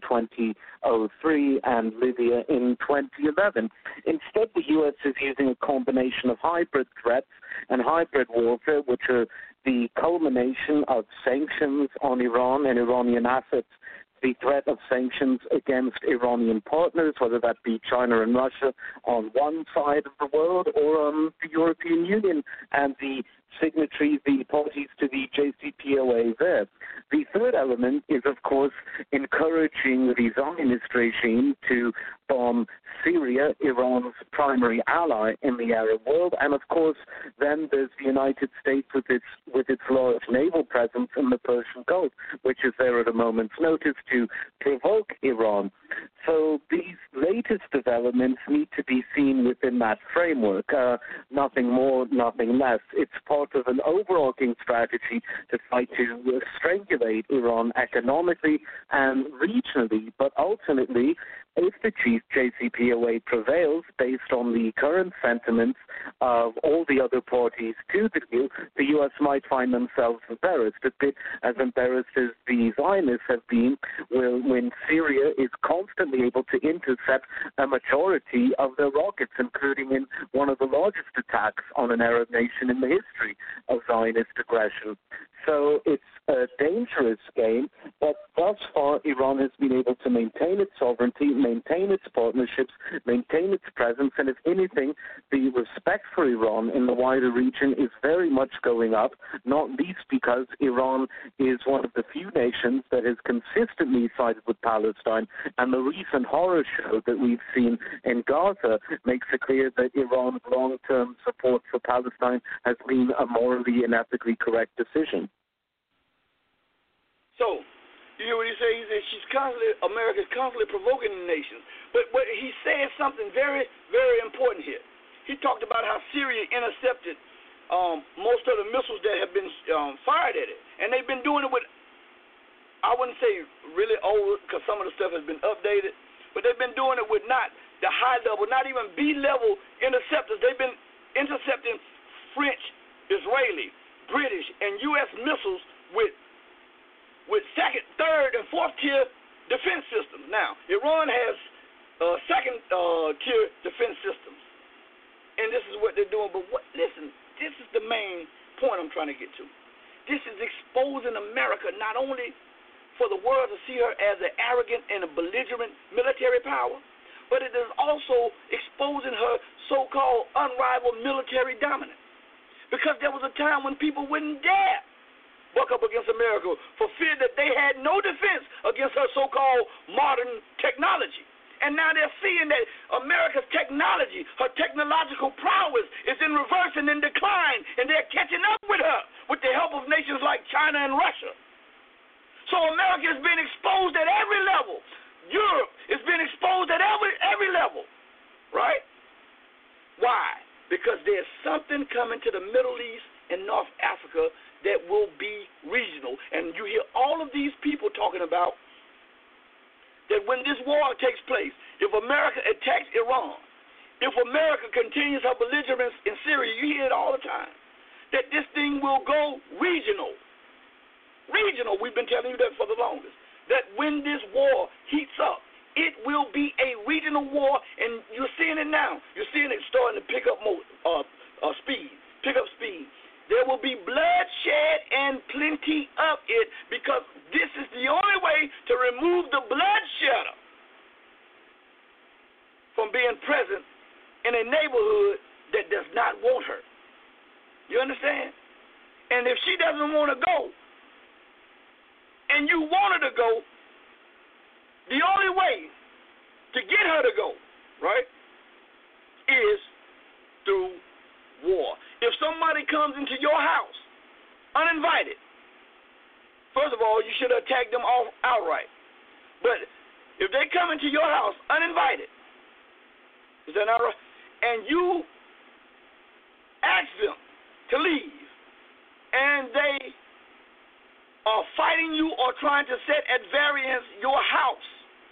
2003, and Libya in 2011. Instead, the U.S. is using a combination of hybrid threats and hybrid warfare, which are the culmination of sanctions on Iran and Iranian assets, the threat of sanctions against Iranian partners, whether that be China and Russia on one side of the world, or the European Union and the signatories, the parties to the JCPOA there. The third element is, of course, encouraging the Zionist regime to bomb Syria, Iran's primary ally in the Arab world, and of course, then there's the United States with its large naval presence in the Persian Gulf, which is there at a moment's notice to provoke Iran. So these latest developments need to be seen within that framework. Nothing more, nothing less. It's part of an overarching strategy to try to strangulate Iran economically and regionally, but ultimately, if the JCPOA prevails based on the current sentiments of all the other parties to the deal, the U.S. might find themselves embarrassed, a bit as embarrassed as the Zionists have been when Syria is constantly able to intercept a majority of their rockets, including in one of the largest attacks on an Arab nation in the history of Zionist aggression. So it's a dangerous game, but thus far Iran has been able to maintain its sovereignty, maintain its partnerships, maintain its presence, and if anything, the respect for Iran in the wider region is very much going up, not least because Iran is one of the few nations that has consistently sided with Palestine, and the recent horror show that we've seen in Gaza makes it clear that Iran's long-term support for Palestine has been a morally and ethically correct decision. So, you hear what he said? He said America's constantly provoking the nations. But he said something very, very important here. He talked about how Syria intercepted most of the missiles that have been fired at it. And they've been doing it with, I wouldn't say really old, because some of the stuff has been updated, but they've been doing it with not the high level, not even B-level interceptors. They've been intercepting French, Israeli, British, and U.S. missiles with second, third, and fourth tier defense systems. Now, Iran has second tier defense systems, and this is what they're doing. But listen, this is the main point I'm trying to get to. This is exposing America not only for the world to see her as an arrogant and a belligerent military power, but it is also exposing her so-called unrivaled military dominance. Because there was a time when people wouldn't dare buck up against America for fear that they had no defense against her so-called modern technology. And now they're seeing that America's technology, her technological prowess, is in reverse and in decline, and they're catching up with her with the help of nations like China and Russia. So America has been exposed at every level. Europe has been exposed at every level, right? Why? Because there's something coming to the Middle East and North Africa that will be regional. And you hear all of these people talking about that when this war takes place, if America attacks Iran, if America continues her belligerence in Syria, you hear it all the time, that this thing will go regional. Regional, we've been telling you that for the longest, that when this war heats up, it will be a regional war, and you're seeing it now. You're seeing it starting to pick up speed. There will be bloodshed and plenty of it, because this is the only way to remove the bloodshedder from being present in a neighborhood that does not want her. You understand? And if she doesn't want to go, and you want her to go, the only way to get her to go, right, is through war. If somebody comes into your house uninvited, first of all, you should attack them outright. But if they come into your house uninvited, is that not right? And you ask them to leave, and they are fighting you or trying to set at variance your house,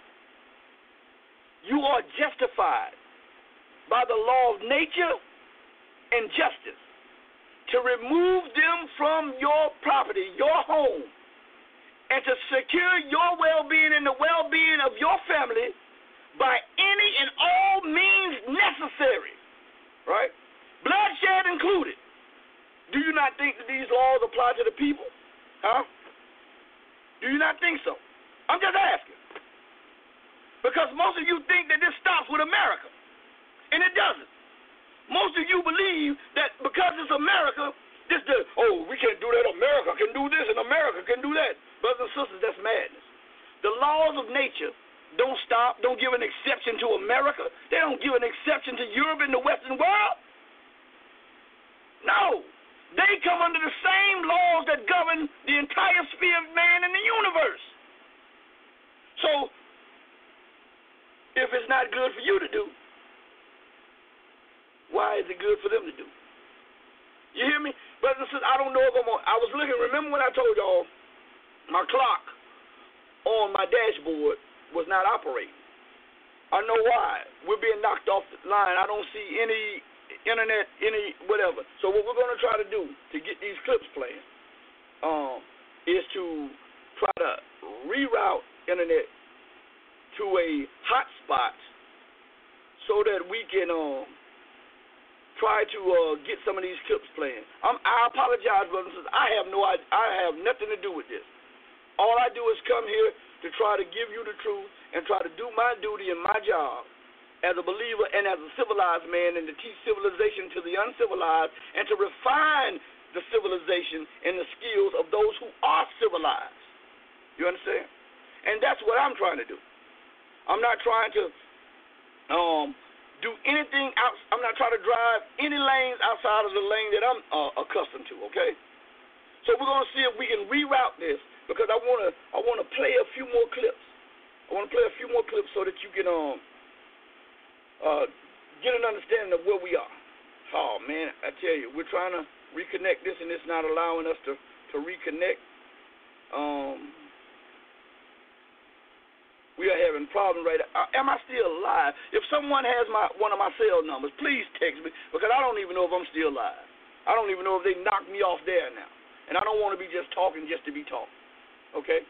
you are justified by the law of nature and justice to remove them from your property, your home, and to secure your well-being and the well-being of your family by any and all means necessary, right? Bloodshed included. Do you not think that these laws apply to the people? Huh? Do you not think so? I'm just asking. Because most of you think that this stops with America, and it doesn't. Most of you believe that because it's America, we can't do that, America can do this, and America can do that. Brothers and sisters, that's madness. The laws of nature don't stop, don't give an exception to America. They don't give an exception to Europe and the Western world. No. They come under the same laws that govern the entire sphere of man in the universe. So, if it's not good for you to do, why is it good for them to do? You hear me? Brothers and sisters, I don't know if I was looking, remember when I told y'all my clock on my dashboard was not operating? I know why. We're being knocked off the line. I don't see any internet, any whatever. So what we're going to try to do to get these clips playing is to try to reroute internet to a hotspot so that we can try to get some of these clips playing. I apologize, brothers and sisters. I have no idea. I have nothing to do with this. All I do is come here to try to give you the truth and try to do my duty and my job as a believer and as a civilized man, and to teach civilization to the uncivilized and to refine the civilization and the skills of those who are civilized. You understand? And that's what I'm trying to do. I'm not trying to do anything out. I'm not trying to drive any lanes outside of the lane that I'm accustomed to, okay? So we're going to see if we can reroute this, because I want to play a few more clips. I want to play a few more clips so that you can get an understanding of where we are. Oh, man, I tell you, we're trying to reconnect this, and it's not allowing us to reconnect. We are having problems right now. Am I still alive? If someone has one of my cell numbers, please text me, because I don't even know if I'm still alive. I don't even know if they knocked me off there now. And I don't want to be just talking just to be talking. Okay?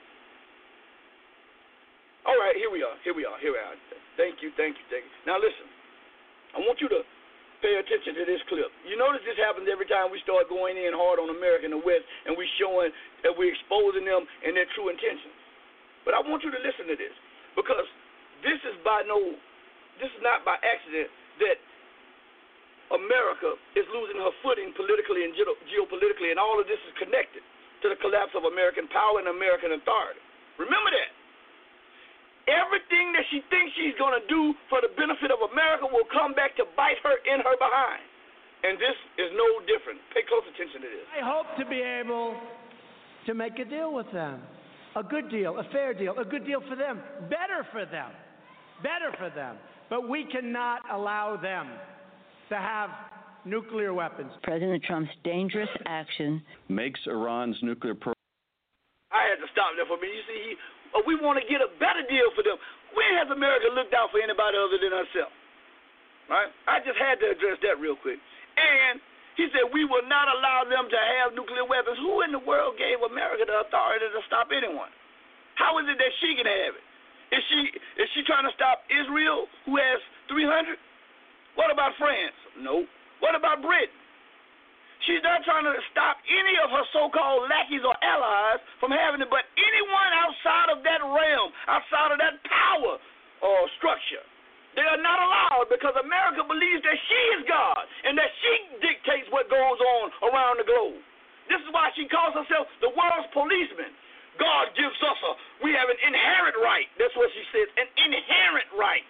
All right, here we are. Thank you. Now listen, I want you to pay attention to this clip. You notice this happens every time we start going in hard on America and the West, and we're showing that we're exposing them and their true intentions. But I want you to listen to this, because this is not by accident that America is losing her footing politically and geopolitically, and all of this is connected to the collapse of American power and American authority. Remember that. Everything that she thinks she's going to do for the benefit of America will come back to bite her in her behind. And this is no different. Pay close attention to this. I hope to be able to make a deal with them. A good deal, a fair deal, a good deal for them, better for them. But we cannot allow them to have nuclear weapons. President Trump's dangerous action makes Iran's nuclear program. I had to stop there for me. You see, we want to get a better deal for them. When has America looked out for anybody other than herself? Right? I just had to address that real quick. And he said we will not allow them to have nuclear weapons. Who in the world gave America the authority to stop anyone? How is it that she can have it? Is she trying to stop Israel, who has 300? What about France? No. What about Britain? She's not trying to stop any of her so-called lackeys or allies from having it, but anyone outside of that realm, outside of that power structure. They are not allowed because America believes that she is God and that she dictates what goes on around the globe. This is why she calls herself the world's policeman. God gives us we have an inherent right. That's what she says, an inherent right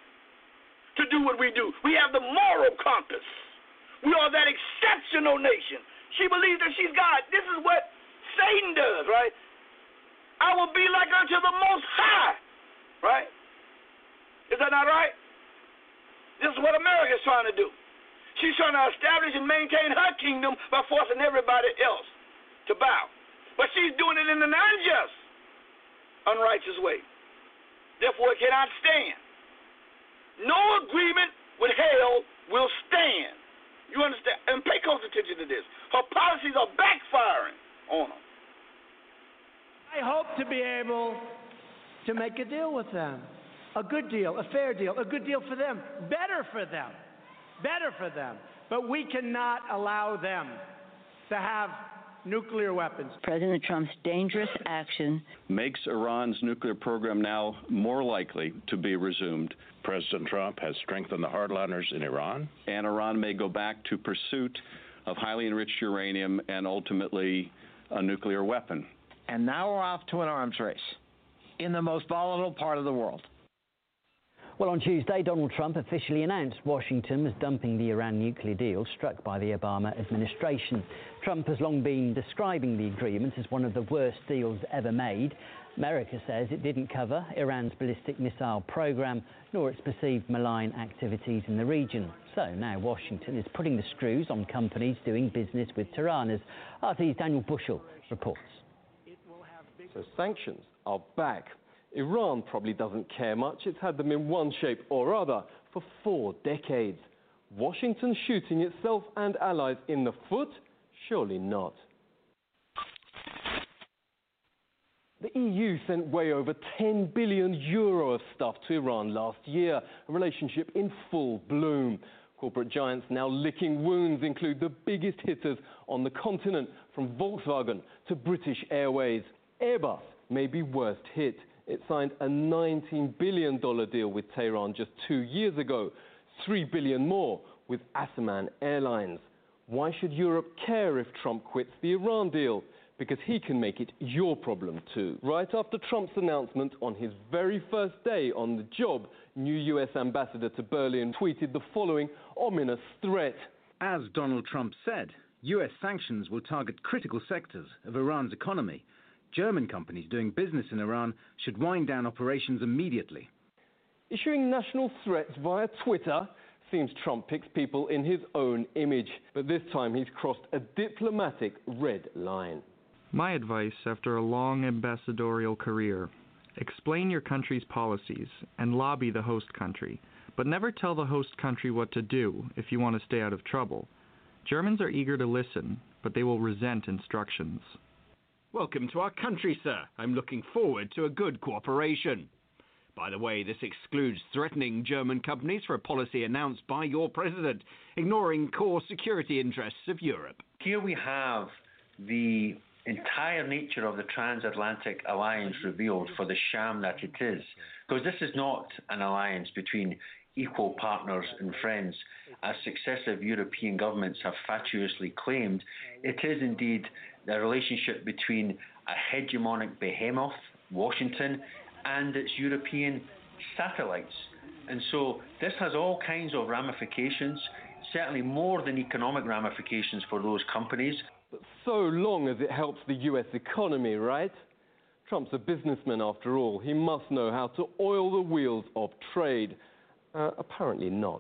to do what we do. We have the moral compass. We are that exceptional nation. She believes that she's God. This is what Satan does, right? I will be like unto the Most High, right? Is that not right? This is what America is trying to do. She's trying to establish and maintain her kingdom by forcing everybody else to bow. But she's doing it in an unjust, unrighteous way. Therefore, it cannot stand. No agreement with hell will stand. You understand? And pay close attention to this. Her policies are backfiring on them. I hope to be able to make a deal with them. A good deal, a fair deal, a good deal for them, better for them, better for them. But we cannot allow them to have nuclear weapons. President Trump's dangerous action makes Iran's nuclear program now more likely to be resumed. President Trump has strengthened the hardliners in Iran. And Iran may go back to pursuit of highly enriched uranium and ultimately a nuclear weapon. And now we're off to an arms race in the most volatile part of the world. Well, on Tuesday, Donald Trump officially announced Washington was dumping the Iran nuclear deal struck by the Obama administration. Trump has long been describing the agreement as one of the worst deals ever made. America says it didn't cover Iran's ballistic missile program, nor its perceived malign activities in the region. So now Washington is putting the screws on companies doing business with Tehran, as RT's Daniel Bushell reports. So sanctions are back. Iran probably doesn't care much. It's had them in one shape or other for 4 decades. Washington shooting itself and allies in the foot? Surely not. The EU sent way over 10 billion euro of stuff to Iran last year, a relationship in full bloom. Corporate giants now licking wounds include the biggest hitters on the continent, from Volkswagen to British Airways. Airbus may be worst hit. It signed a $19 billion deal with Tehran just 2 years ago, $3 billion more with Asaman Airlines. Why should Europe care if Trump quits the Iran deal? Because he can make it your problem too. Right after Trump's announcement on his very first day on the job, new US ambassador to Berlin tweeted the following ominous threat. As Donald Trump said, US sanctions will target critical sectors of Iran's economy. German companies doing business in Iran should wind down operations immediately. Issuing national threats via Twitter seems Trump picks people in his own image, but this time he's crossed a diplomatic red line. My advice after a long ambassadorial career: explain your country's policies and lobby the host country, but never tell the host country what to do if you want to stay out of trouble. Germans are eager to listen, but they will resent instructions. Welcome to our country, sir. I'm looking forward to a good cooperation. By the way, this excludes threatening German companies for a policy announced by your president, ignoring core security interests of Europe. Here we have the entire nature of the transatlantic alliance revealed for the sham that it is. Because this is not an alliance between equal partners and friends, as successive European governments have fatuously claimed. It is indeed the relationship between a hegemonic behemoth, Washington, and its European satellites. And so this has all kinds of ramifications, certainly more than economic ramifications for those companies. But so long as it helps the US economy, right? Trump's a businessman after all. He must know how to oil the wheels of trade. Apparently not.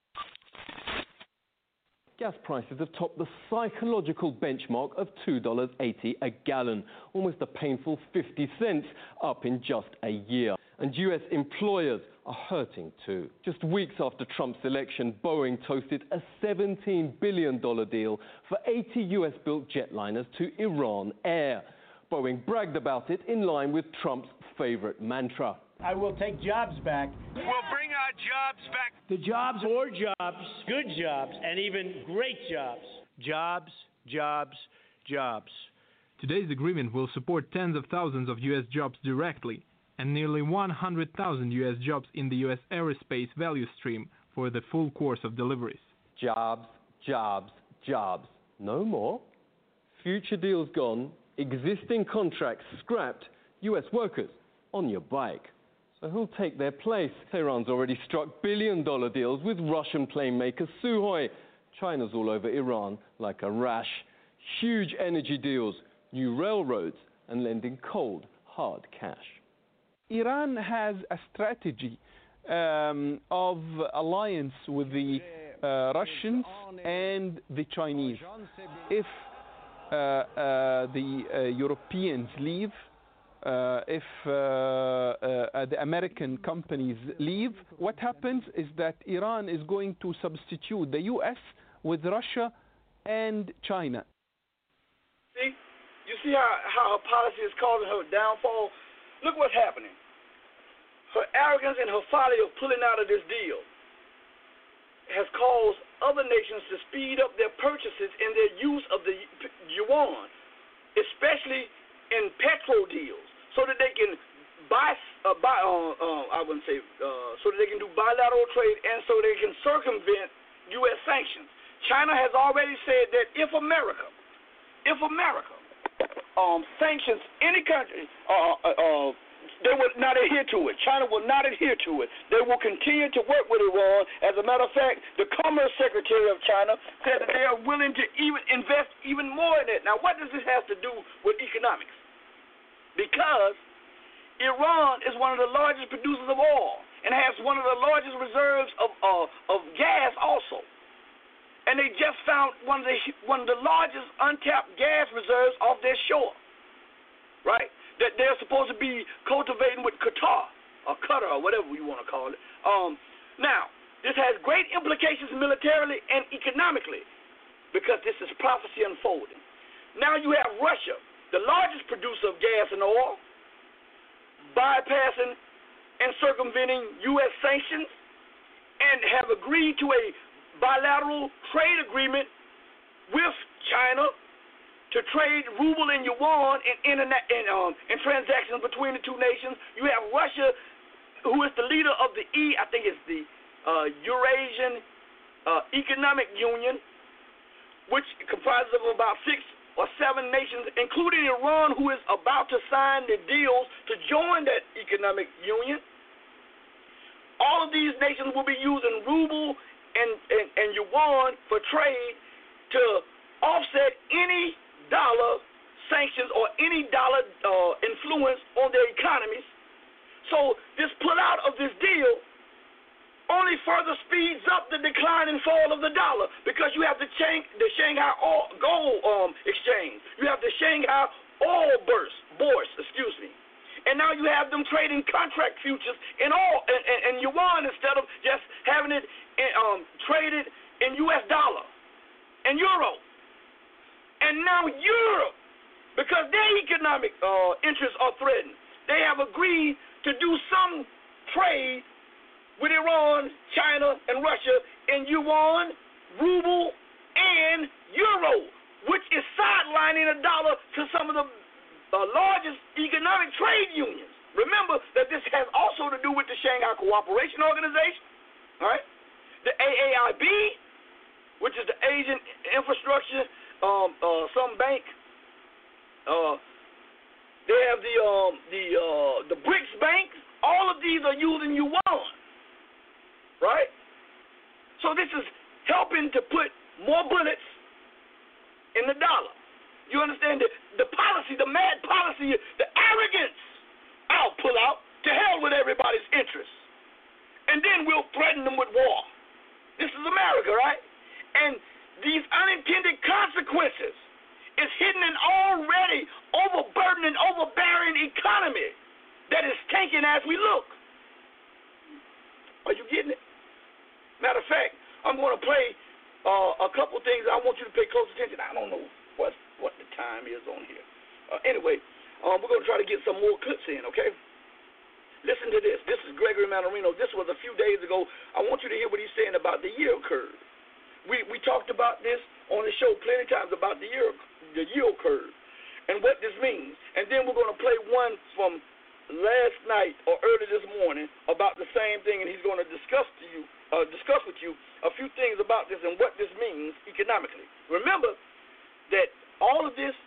Gas prices have topped the psychological benchmark of $2.80 a gallon, almost a painful 50 cents up in just a year. And US employers are hurting too. Just weeks after Trump's election, Boeing toasted a $17 billion deal for 80 US-built jetliners to Iran Air. Boeing bragged about it in line with Trump's favorite mantra. I will take jobs back. We'll bring our jobs back. The jobs, more jobs, good jobs, and even great jobs. Jobs, jobs, jobs. Today's agreement will support tens of thousands of U.S. jobs directly. and nearly 100,000 U.S. jobs in the U.S. aerospace value stream for the full course of deliveries. Jobs, jobs, jobs. No more. Future deals gone, existing contracts scrapped, U.S. workers on your bike. So who'll take their place? Tehran's already struck billion-dollar deals with Russian plane maker Sukhoi. China's all over Iran like a rash. Huge energy deals, new railroads, and lending cold, hard cash. Iran has a strategy of alliance with the Russians and the Chinese. If the Europeans leave, if the American companies leave, what happens is that Iran is going to substitute the U.S. with Russia and China. See? You see how her policy is causing her downfall? Look what's happening. Her arrogance and her folly of pulling out of this deal has caused other nations to speed up their purchases and their use of the yuan, especially in petrol deals, so that they can so that they can do bilateral trade and so they can circumvent U.S. sanctions. China has already said that if America sanctions any country, they will not adhere to it. China will not adhere to it. They will continue to work with Iran. As a matter of fact, the Commerce Secretary of China said that they are willing to even invest even more in it. Now, what does this have to do with economics? Because Iran is one of the largest producers of oil and has one of the largest reserves of gas also. And they just found one of the largest untapped gas reserves off their shore, right? That they're supposed to be cultivating with Qatar, or whatever you want to call it. Now, this has great implications militarily and economically because this is prophecy unfolding. Now you have Russia, the largest producer of gas and oil, bypassing and circumventing U.S. sanctions and have agreed to a bilateral trade agreement with China to trade ruble and yuan in transactions between the two nations. You have Russia, who is the leader of the Eurasian Economic Union, which comprises of about 6 or 7 nations, including Iran, who is about to sign the deals to join that economic union. All of these nations will be using ruble and yuan for trade to offset any dollar sanctions or any dollar influence on their economies. So this pullout of this deal only further speeds up the decline and fall of the dollar because you have the Shanghai gold exchange. You have the Shanghai oil bourse, and now you have them trading contract futures in yuan instead of just having it traded in U.S. dollar and euro. And now Europe, because their economic interests are threatened, they have agreed to do some trade with Iran, China, and Russia in yuan, ruble, and euro, which is sidelining the dollar to some of the largest economic trade unions. Remember that this has also to do with the Shanghai Cooperation Organization, all right? The AAIB, which is the Asian Infrastructure some bank. They have the BRICS banks. All of these are using yuan, right? So this is helping to put more bullets in the dollar. You understand the policy, the mad policy, the arrogance. I'll pull out to hell with everybody's interests, and then we'll threaten them with war. This is America, right? And these unintended consequences is hitting an already overburdened and overbearing economy that is tanking as we look. Are you getting it? Matter of fact, I'm going to play a couple things. I want you to pay close attention. I don't know what the time is on here. Anyway, we're going to try to get some more clips in, okay? Listen to this. This is Gregory Mannarino. This was a few days ago. I want you to hear what he's saying about the yield curve. We talked about this on the show plenty of times about the yield curve and what this means. And then we're going to play one from last night or early this morning about the same thing, and he's going to discuss with you a few things about this and what this means economically. Remember that all of this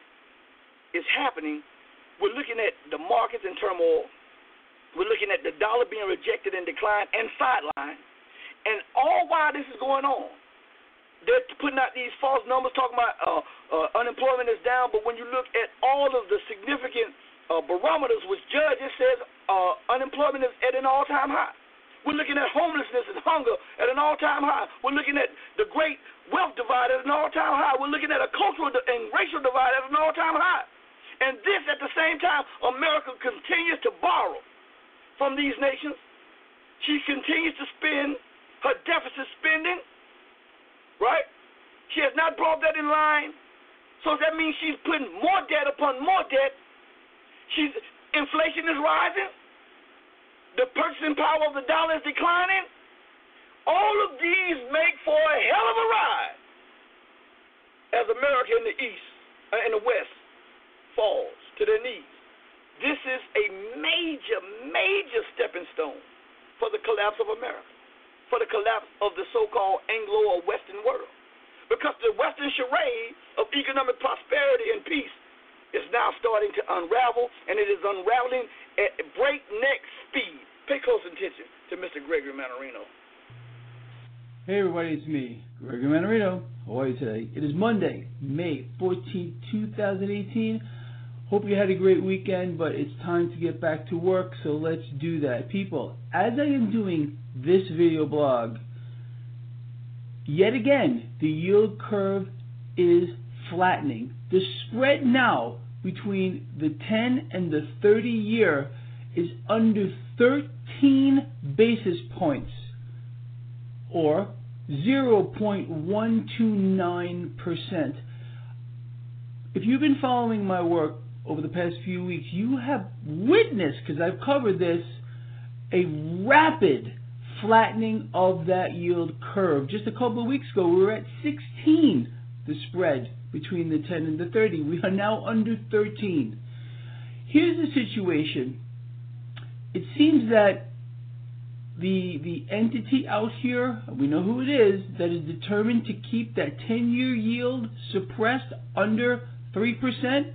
is happening. We're looking at the markets in turmoil. We're looking at the dollar being rejected and declined and sidelined. And all while this is going on, they're putting out these false numbers talking about unemployment is down, but when you look at all of the significant barometers which judge, it says unemployment is at an all-time high. We're looking at homelessness and hunger at an all-time high. We're looking at the great wealth divide at an all-time high. We're looking at a cultural and racial divide at an all-time high. And this, at the same time, America continues to borrow from these nations. She continues to spend her deficit spending, right? She has not brought that in line. So that means she's putting more debt upon more debt. Inflation is rising. The purchasing power of the dollar is declining. All of these make for a hell of a ride as America in the East, in the West, falls to their knees. This is a major, major stepping stone for the collapse of America, for the collapse of the so-called Anglo or Western world. Because the Western charade of economic prosperity and peace is now starting to unravel, and it is unraveling at breakneck speed. Pay close attention to Mr. Gregory Mannarino. Hey everybody, it's me, Gregory Mannarino. How are you today? It is Monday, May 14, 2018. Hope you had a great weekend, but it's time to get back to work, so let's do that. People, as I am doing this video blog, yet again, the yield curve is flattening. The spread now between the 10 and the 30-year is under 13 basis points, or 0.129%. If you've been following my work over the past few weeks, you have witnessed, because I've covered this, a rapid flattening of that yield curve. Just a couple of weeks ago, we were at 16, the spread between the 10 and the 30. We are now under 13. Here's the situation. It seems that the entity out here, we know who it is, that is determined to keep that 10-year yield suppressed under 3%,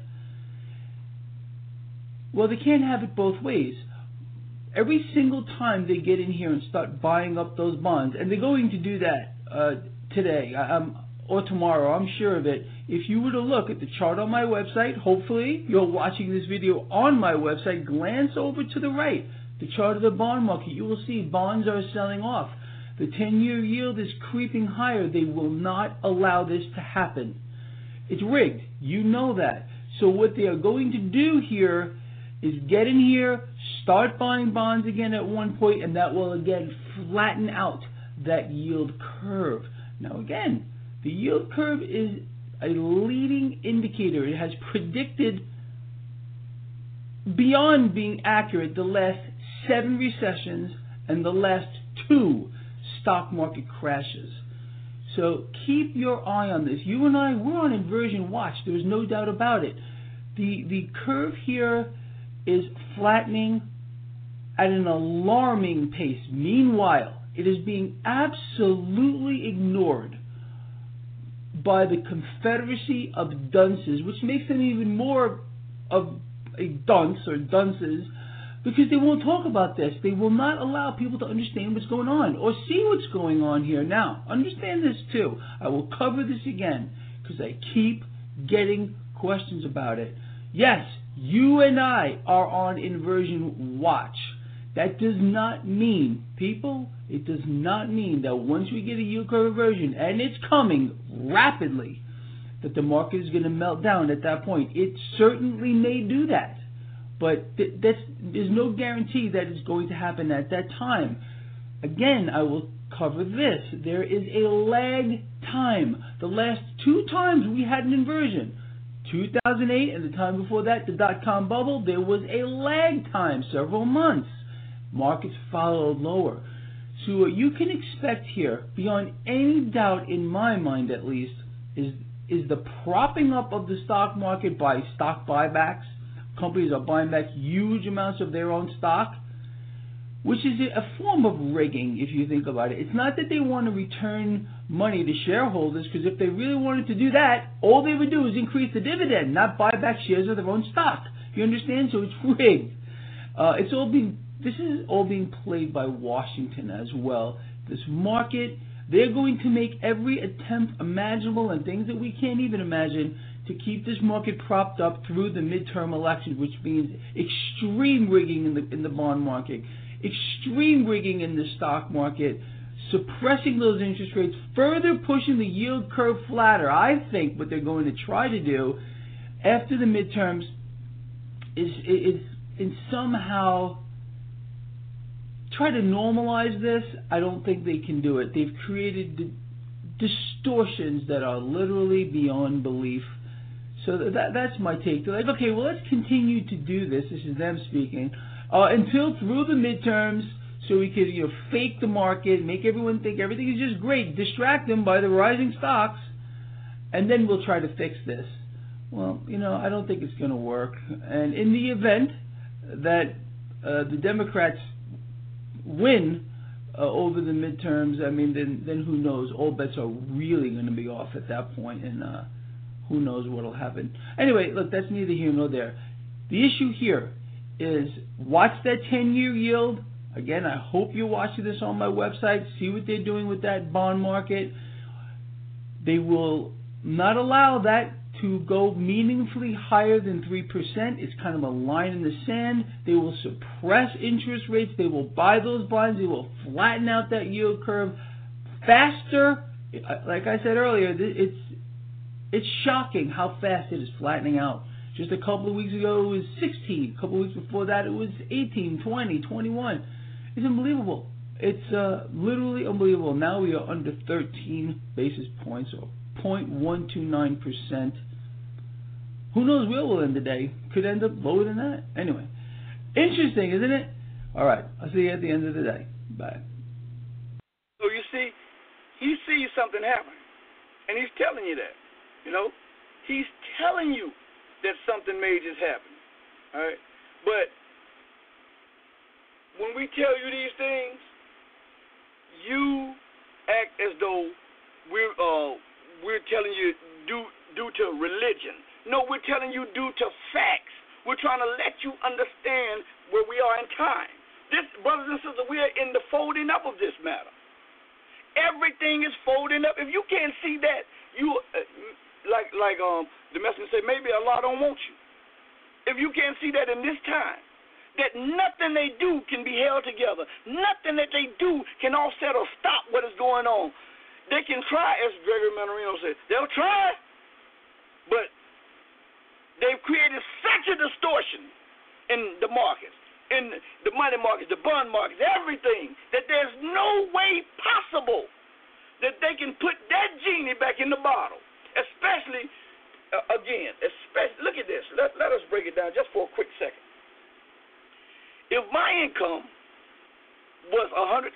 well, they can't have it both ways. Every single time they get in here and start buying up those bonds, and they're going to do that today or tomorrow, I'm sure of it. If you were to look at the chart on my website, hopefully you're watching this video on my website, glance over to the right, the chart of the bond market. You will see bonds are selling off. The 10-year yield is creeping higher. They will not allow this to happen. It's rigged. You know that. So what they are going to do here is get in here, start buying bonds again at one point, and that will again flatten out that yield curve. Now again, the yield curve is a leading indicator. It has predicted beyond being accurate the last 7 recessions and the last 2 stock market crashes. So keep your eye on this. You and I, we're on inversion watch. There's no doubt about it. The curve here is flattening at an alarming pace. Meanwhile, it is being absolutely ignored by the Confederacy of Dunces, which makes them even more of a dunce or dunces, because they won't talk about this. They will not allow people to understand what's going on or see what's going on here. Now, understand this too. I will cover this again because I keep getting questions about it. Yes, you and I are on inversion watch. That does not mean, people, it does not mean that once we get a yield curve inversion, and it's coming rapidly, that the market is going to melt down at that point. It certainly may do that, but there's no guarantee that it's going to happen at that time. Again, I will cover this. There is a lag time. The last 2 times we had an inversion, 2008 and the time before that, the dot-com bubble, there was a lag time, several months. Markets followed lower. So what you can expect here, beyond any doubt in my mind at least, is the propping up of the stock market by stock buybacks, companies are buying back huge amounts of their own stock, which is a form of rigging if you think about it. It's not that they want to return money to shareholders, because if they really wanted to do that, all they would do is increase the dividend, not buy back shares of their own stock. You understand? So it's rigged. This is all being played by Washington as well. This market, they're going to make every attempt imaginable and things that we can't even imagine to keep this market propped up through the midterm elections, which means extreme rigging in the bond market, extreme rigging in the stock market, suppressing those interest rates, further pushing the yield curve flatter. I think what they're going to try to do after the midterms is somehow try to normalize this. I don't think they can do it. They've created distortions that are literally beyond belief. So that's my take. They're like, okay, well, let's continue to do this. This is them speaking. Until through the midterms, so we could fake the market, make everyone think everything is just great, distract them by the rising stocks, and then we'll try to fix this. Well, I don't think it's going to work. And in the event that the Democrats win over the midterms, I mean, then who knows? All bets are really going to be off at that point, and who knows what will happen. Anyway, look, that's neither here nor there. The issue here is watch that 10-year yield. Again, I hope you're watching this on my website. See what they're doing with that bond market. They will not allow that to go meaningfully higher than 3%. It's kind of a line in the sand. They will suppress interest rates. They will buy those bonds. They will flatten out that yield curve faster. Like I said earlier, it's shocking how fast it is flattening out. Just a couple of weeks ago, it was 16. A couple of weeks before that, it was 18, 20, 21. It's unbelievable. It's literally unbelievable. Now we are under 13 basis points, or 0.129%. Who knows where we'll end the day? Could end up lower than that. Anyway, interesting, isn't it? All right, I'll see you at the end of the day. Bye. So you see, he sees something happen, and he's telling you that. He's telling you that something major is happening. All right, but when we tell you these things, you act as though we're telling you due to religion. No, we're telling you due to facts. We're trying to let you understand where we are in time. This, brothers and sisters, we are in the folding up of this matter. Everything is folding up. If you can't see that, you like the messenger said, maybe Allah don't want you. If you can't see that in this time, that nothing they do can be held together, nothing that they do can offset or stop what is going on. They can try, as Gregory Manarino said, they'll try, but they've created such a distortion in the markets, in the money markets, the bond markets, everything, that there's no way possible that they can put that genie back in the bottle. Especially, look at this. Let us break it down just for a quick second. If my income was $100,000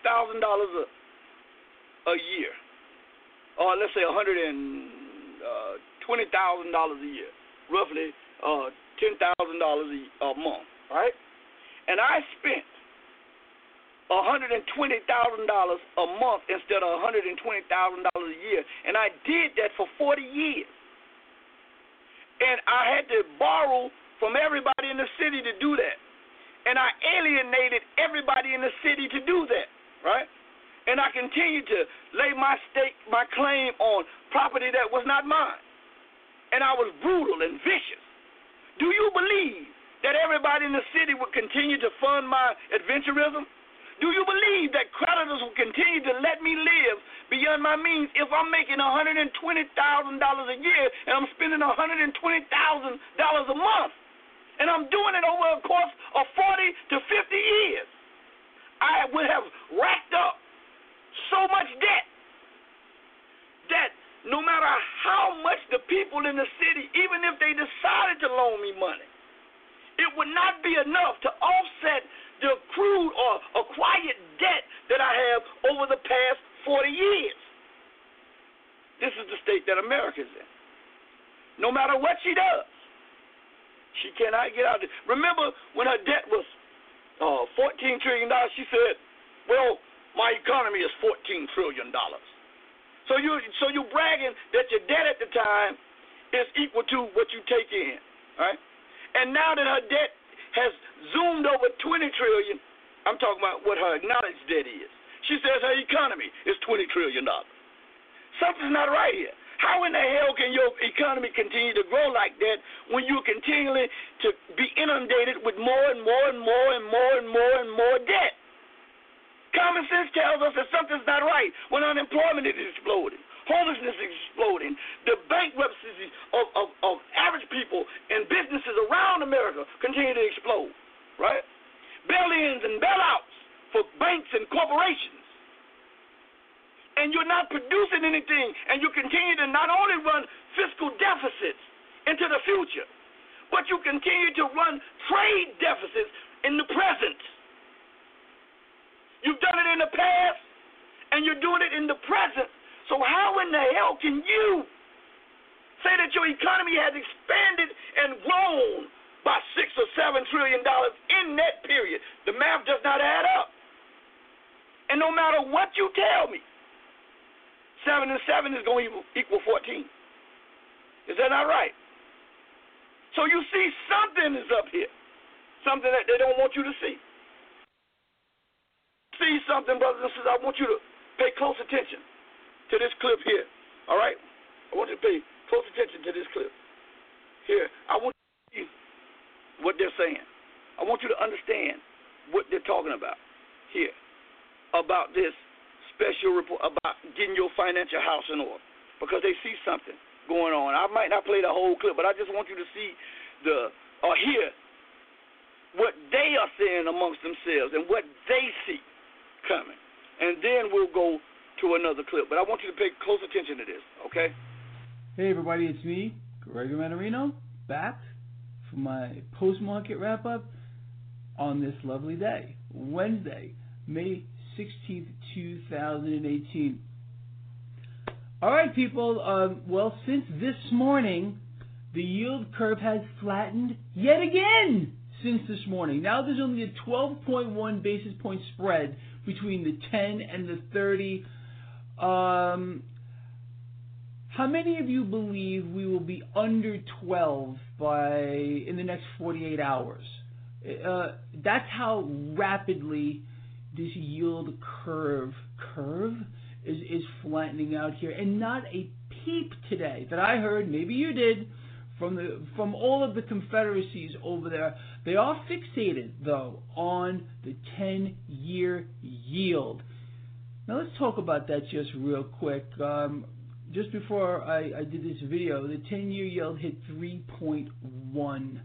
a year, or let's say $120,000 a year, roughly $10,000 a month, right? And I spent $120,000 a month instead of $120,000 a year, and I did that for 40 years. And I had to borrow from everybody in the city to do that. And I alienated everybody in the city to do that, right? And I continued to lay my claim on property that was not mine. And I was brutal and vicious. Do you believe that everybody in the city would continue to fund my adventurism? Do you believe that creditors will continue to let me live beyond my means if I'm making $120,000 a year and I'm spending $120,000 a month? And I'm doing it over a course of 40 to 50 years. I would have racked up so much debt that no matter how much the people in the city, even if they decided to loan me money, it would not be enough to offset the accrued or acquired debt that I have over the past 40 years. This is the state that America's in. No matter what she does, She cannot get out of it. Remember when her debt was $14 trillion, she said, well, my economy is $14 trillion. So you bragging that your debt at the time is equal to what you take in, right? And now that her debt has zoomed over 20 trillion, I'm talking about what her acknowledged debt is. She says her economy is $20 trillion. Something's not right here. How in the hell can your economy continue to grow like that when you're continually to be inundated with more and more and more and more and more and more debt? Common sense tells us that something's not right when unemployment is exploding, homelessness is exploding, the bankruptcies of average people and businesses around America continue to explode, right? Bail-ins and bailouts for banks and corporations. And you're not producing anything, and you continue to not only run fiscal deficits into the future, but you continue to run trade deficits in the present. You've done it in the past, and you're doing it in the present. So how in the hell can you say that your economy has expanded and grown by $6 or $7 trillion in that period? The math does not add up. And no matter what you tell me, 7 and 7 is going to equal 14. Is that not right? So you see something is up here, something that they don't want you to see. See something, brothers and sisters, I want you to pay close attention to this clip here, all right? I want you to pay close attention to this clip here. I want you to see what they're saying. I want you to understand what they're talking about here, about this special report about getting your financial house in order, because they see something going on. I might not play the whole clip, but I just want you to see or hear what they are saying amongst themselves and what they see coming. And then we'll go to another clip. But I want you to pay close attention to this, okay? Hey, everybody, it's me, Gregor Manarino, back for my post-market wrap-up on this lovely day, Wednesday, May 16th, 2018. All right, people. Well, since this morning, the yield curve has flattened yet again since this morning. Now there's only a 12.1 basis point spread between the 10 and the 30. How many of you believe we will be under 12 in the next 48 hours? That's how rapidly this yield curve is flattening out here, and not a peep today that I heard, maybe you did, from all of the confederacies over there. They are fixated, though, on the 10-year yield. Now let's talk about that just real quick. Just before I did this video, the 10-year yield hit 3.1,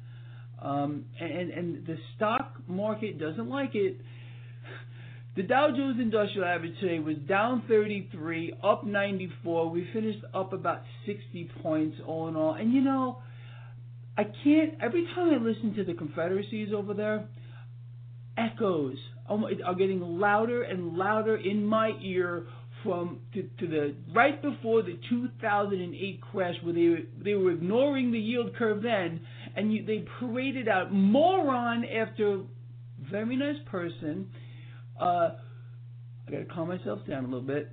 and the stock market doesn't like it. The Dow Jones Industrial Average today was down 33, up 94. We finished up about 60 points all in all. And you know, I can't, every time I listen to the confederacies over there, echoes are getting louder and louder in my ear from to the right before the 2008 crash, where they were ignoring the yield curve then, and they paraded out moron after very nice person. I got to calm myself down a little bit.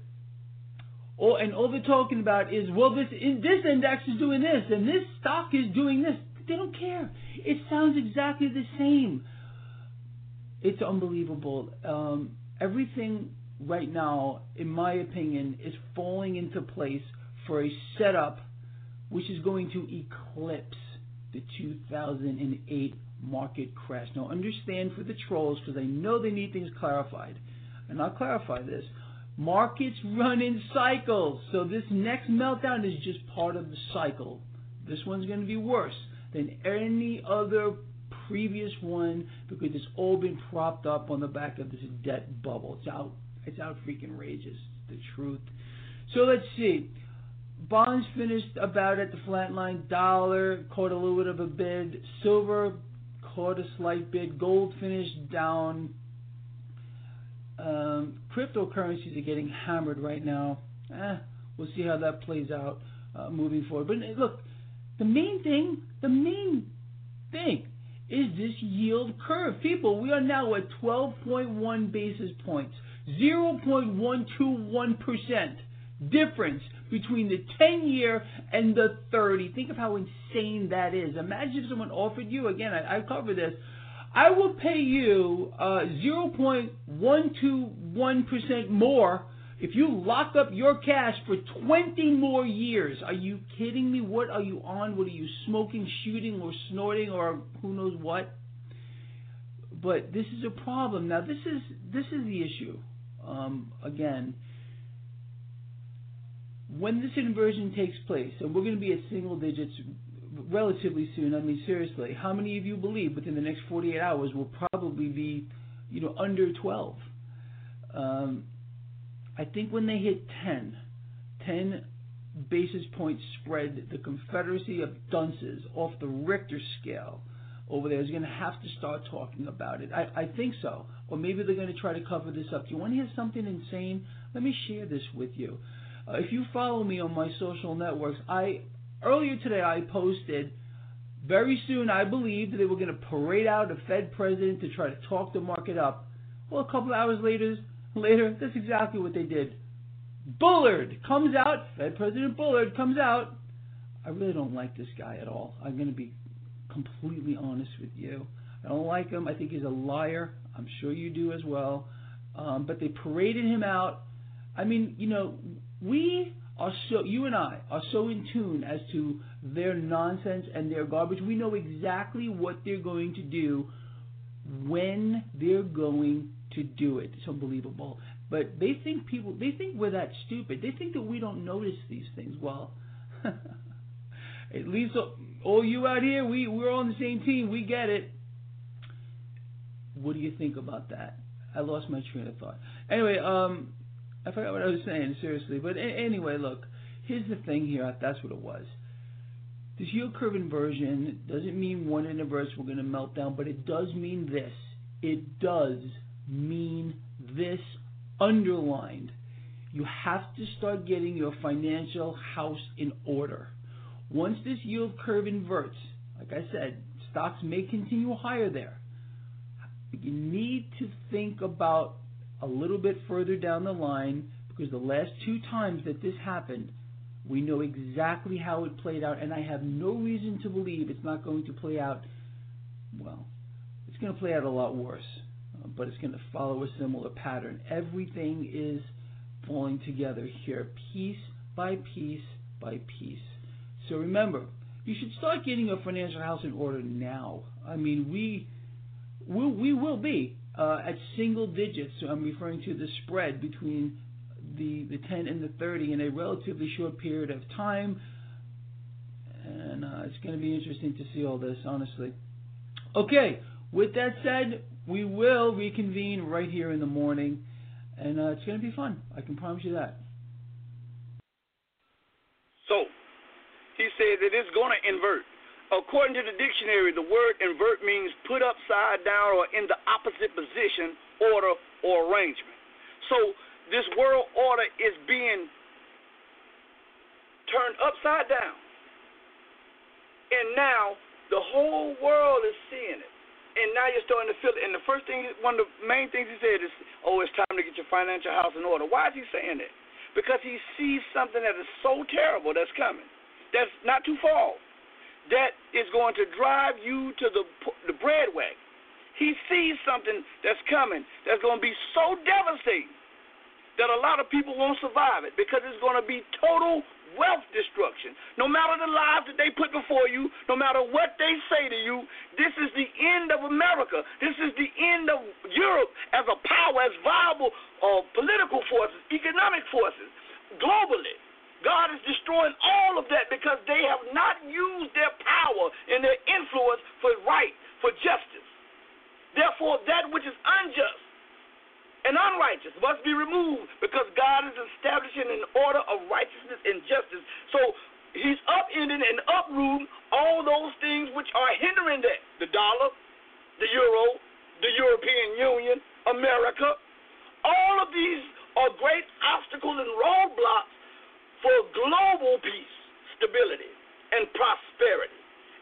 And all they're talking about is, well, this index is doing this, and this stock is doing this. They don't care. It sounds exactly the same. It's unbelievable. Everything right now, in my opinion, is falling into place for a setup which is going to eclipse the 2008 market crash. Now, understand for the trolls, because I know they need things clarified, and I'll clarify this. Markets run in cycles, so this next meltdown is just part of the cycle. This one's going to be worse than any other previous one, because it's all been propped up on the back of this debt bubble. It's out freaking rages, the truth. So let's see. Bonds finished about at the flat line. Dollar caught a little bit of a bid. Silver caught a slight bid. Gold finished down. Cryptocurrencies are getting hammered right now. We'll see how that plays out moving forward. But look, the main thing is this yield curve. People, we are now at 12.1 basis points, 0.121% difference between the 10-year and the 30. Think of how insane that is. Imagine if someone offered you, again, I cover this, I will pay you 0.121% more if you lock up your cash for 20 more years. Are you kidding me? What are you on? What are you smoking, shooting, or snorting, or who knows what? But this is a problem. Now, this is the issue. Again, when this inversion takes place, and we're going to be at single digits relatively soon. I mean, seriously, how many of you believe within the next 48 hours we'll probably be, under 12? I think when they hit 10 basis point spread, the Confederacy of Dunces off the Richter scale over there is going to have to start talking about it. I think so. Or maybe they're going to try to cover this up. Do you want to hear something insane? Let me share this with you. If you follow me on my social networks, earlier today I posted, very soon I believed they were going to parade out a Fed president to try to talk the market up. Well, a couple of hours later, that's exactly what they did. Bullard comes out, Fed President Bullard comes out. I really don't like this guy at all. I'm going to be completely honest with you. I don't like him. I think he's a liar. I'm sure you do as well. But they paraded him out. I mean, we are you and I are so in tune as to their nonsense and their garbage. We know exactly what they're going to do when they're going to do it. It's unbelievable. But they think we're that stupid. They think that we don't notice these things. Well, at least all you out here, we're on the same team. We get it. What do you think about that? I lost my train of thought. Anyway, I forgot what I was saying, seriously. But anyway, look, here's the thing here. That's what it was. This yield curve inversion doesn't mean when it inverts we're going to melt down, but it does mean this. It does mean this underlined. You have to start getting your financial house in order. Once this yield curve inverts, like I said, stocks may continue higher there. You need to think about a little bit further down the line, because the last two times that this happened, we know exactly how it played out, and I have no reason to believe it's not going to play out, well, it's going to play out a lot worse, but it's going to follow a similar pattern. Everything is falling together here, piece by piece by piece. So remember, you should start getting your financial house in order now. I mean, we will be at single digits. So I'm referring to the spread between the 10 and the 30 in a relatively short period of time. And it's going to be interesting to see all this, honestly. Okay, with that said, we will reconvene right here in the morning. And it's going to be fun. I can promise you that. So, he said that it's going to invert. According to the dictionary, the word invert means put upside down or in the opposite position, order, or arrangement. So this world order is being turned upside down. And now the whole world is seeing it. And now you're starting to feel it. And the first thing, one of the main things he said is, it's time to get your financial house in order. Why is he saying that? Because he sees something that is so terrible that's coming, that's not too far, that is going to drive you to the bread wagon. He sees something that's coming that's going to be so devastating that a lot of people won't survive it, because it's going to be total wealth destruction. No matter the lies that they put before you, no matter what they say to you, this is the end of America. This is the end of Europe as a power, as viable political forces, economic forces, globally. God is destroying all of that because they have not used their power and their influence for right, for justice. Therefore, that which is unjust and unrighteous must be removed, because God is establishing an order of righteousness and justice. So he's upending and uprooting all those things which are hindering that. The dollar, the euro, the European Union, America. All of these are great obstacles and roadblocks for global peace, stability, and prosperity.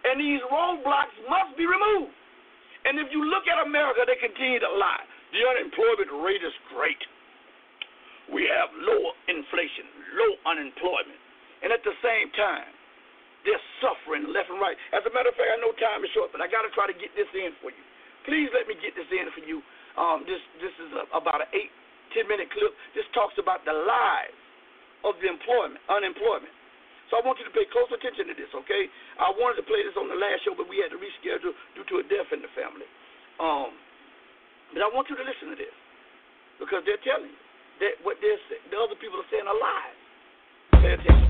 And these roadblocks must be removed. And if you look at America, they continue to lie. The unemployment rate is great. We have low inflation, low unemployment. And at the same time, they're suffering left and right. As a matter of fact, I know time is short, but I got to try to get this in for you. Please let me get this in for you. This is about an 8-10 minute clip. This talks about the lies of the unemployment. So I want you to pay close attention to this, okay? I wanted to play this on the last show, but we had to reschedule due to a death in the family. But I want you to listen to this because they're telling you that what the other people are saying are lies. Pay attention.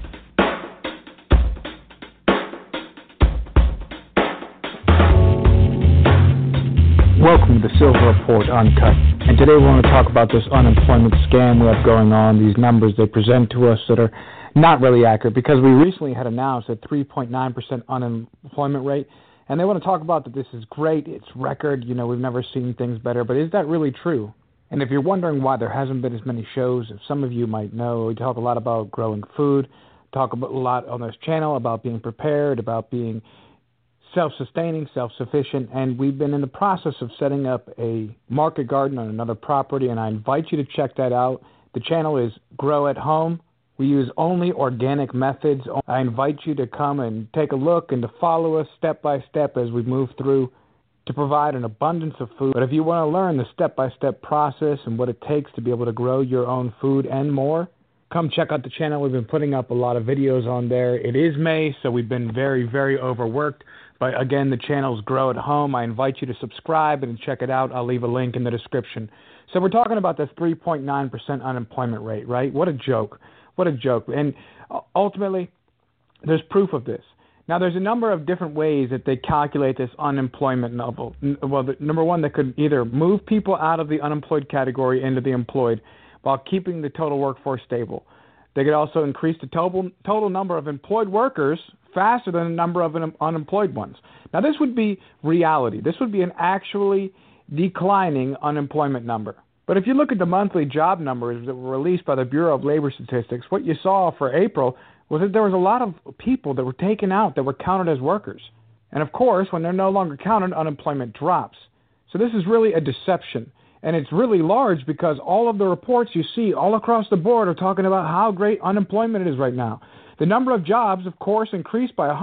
Welcome to the Silver Report Uncut. And today we want to talk about this unemployment scam we have going on, these numbers they present to us that are not really accurate, because we recently had announced a 3.9% unemployment rate. And they want to talk about that this is great, it's record, we've never seen things better. But is that really true? And if you're wondering why there hasn't been as many shows, if some of you might know, we talk a lot about growing food, talk about a lot on this channel about being prepared, about being self-sustaining, self-sufficient, and we've been in the process of setting up a market garden on another property, and I invite you to check that out. The channel is Grow at Home. We use only organic methods. I invite you to come and take a look and to follow us step by step as we move through to provide an abundance of food. But if you want to learn the step-by-step process and what it takes to be able to grow your own food and more, come check out the channel. We've been putting up a lot of videos on there. It is May, so we've been very, very overworked. But again, the channel's Grow at Home. I invite you to subscribe and check it out. I'll leave a link in the description. So we're talking about this 3.9% unemployment rate, right? What a joke. What a joke. And ultimately, there's proof of this. Now, there's a number of different ways that they calculate this unemployment level. Well, number one, they could either move people out of the unemployed category into the employed while keeping the total workforce stable. They could also increase the total number of employed workers faster than the number of unemployed ones. Now, this would be reality. This would be an actually declining unemployment number. But if you look at the monthly job numbers that were released by the Bureau of Labor Statistics, what you saw for April was that there was a lot of people that were taken out that were counted as workers. And of course, when they're no longer counted, unemployment drops. So this is really a deception. And it's really large because all of the reports you see all across the board are talking about how great unemployment is right now. The number of jobs, of course, increased by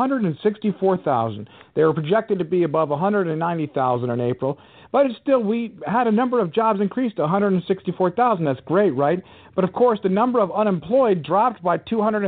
164,000. They were projected to be above 190,000 in April. But it's still, we had a number of jobs increased to 164,000. That's great, right? But, of course, the number of unemployed dropped by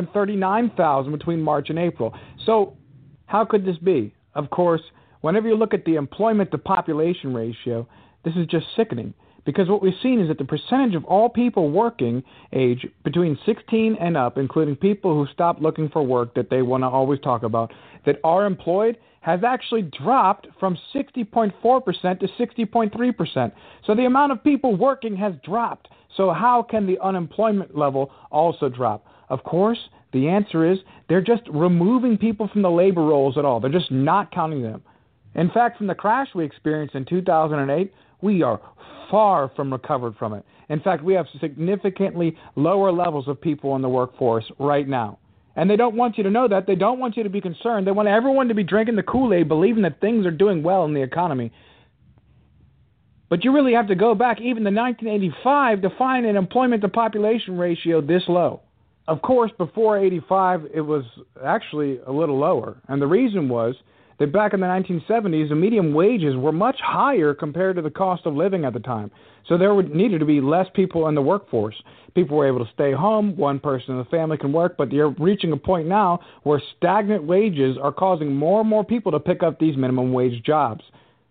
239,000 between March and April. So how could this be? Of course, whenever you look at the employment-to-population ratio, this is just sickening. Because what we've seen is that the percentage of all people working age between 16 and up, including people who stopped looking for work that they want to always talk about, that are employed, has actually dropped from 60.4% to 60.3%. So the amount of people working has dropped. So how can the unemployment level also drop? Of course, the answer is they're just removing people from the labor rolls at all. They're just not counting them. In fact, from the crash we experienced in 2008, we are far from recovered from it. In fact, we have significantly lower levels of people in the workforce right now. And they don't want you to know that. They don't want you to be concerned. They want everyone to be drinking the Kool-Aid, believing that things are doing well in the economy. But you really have to go back even to 1985 to find an employment-to-population ratio this low. Of course, before 85, it was actually a little lower. And the reason was that back in the 1970s, the median wages were much higher compared to the cost of living at the time. So there needed to be less people in the workforce. People were able to stay home. One person in the family can work. But you're reaching a point now where stagnant wages are causing more and more people to pick up these minimum wage jobs.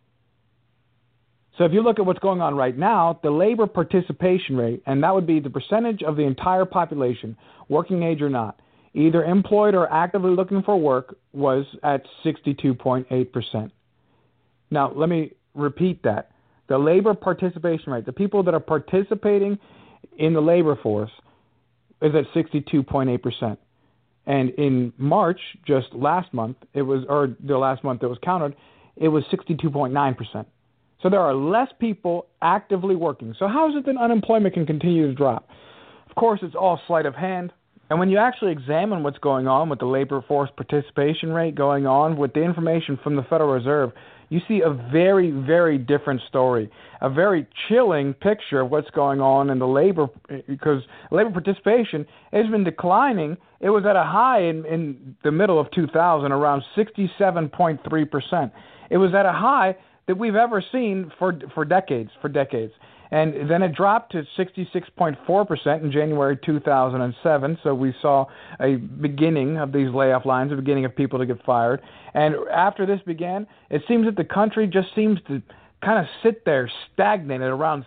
So if you look at what's going on right now, the labor participation rate, and that would be the percentage of the entire population, working age or not, either employed or actively looking for work, was at 62.8%. Now, let me repeat that. The labor participation rate, the people that are participating in the labor force, is at 62.8%. And in March, just last month, it was, or the last month that was counted, it was 62.9%. So there are less people actively working. So how is it that unemployment can continue to drop? Of course, it's all sleight of hand. And when you actually examine what's going on with the labor force participation rate going on with the information from the Federal Reserve, you see a very, very different story, a very chilling picture of what's going on in the labor, because labor participation has been declining. It was at a high in the middle of 2000, around 67.3%. It was at a high that we've ever seen for decades. And then it dropped to 66.4% in January 2007. So we saw a beginning of these layoff lines, a beginning of people to get fired. And after this began, it seems that the country just seems to kind of sit there stagnant at around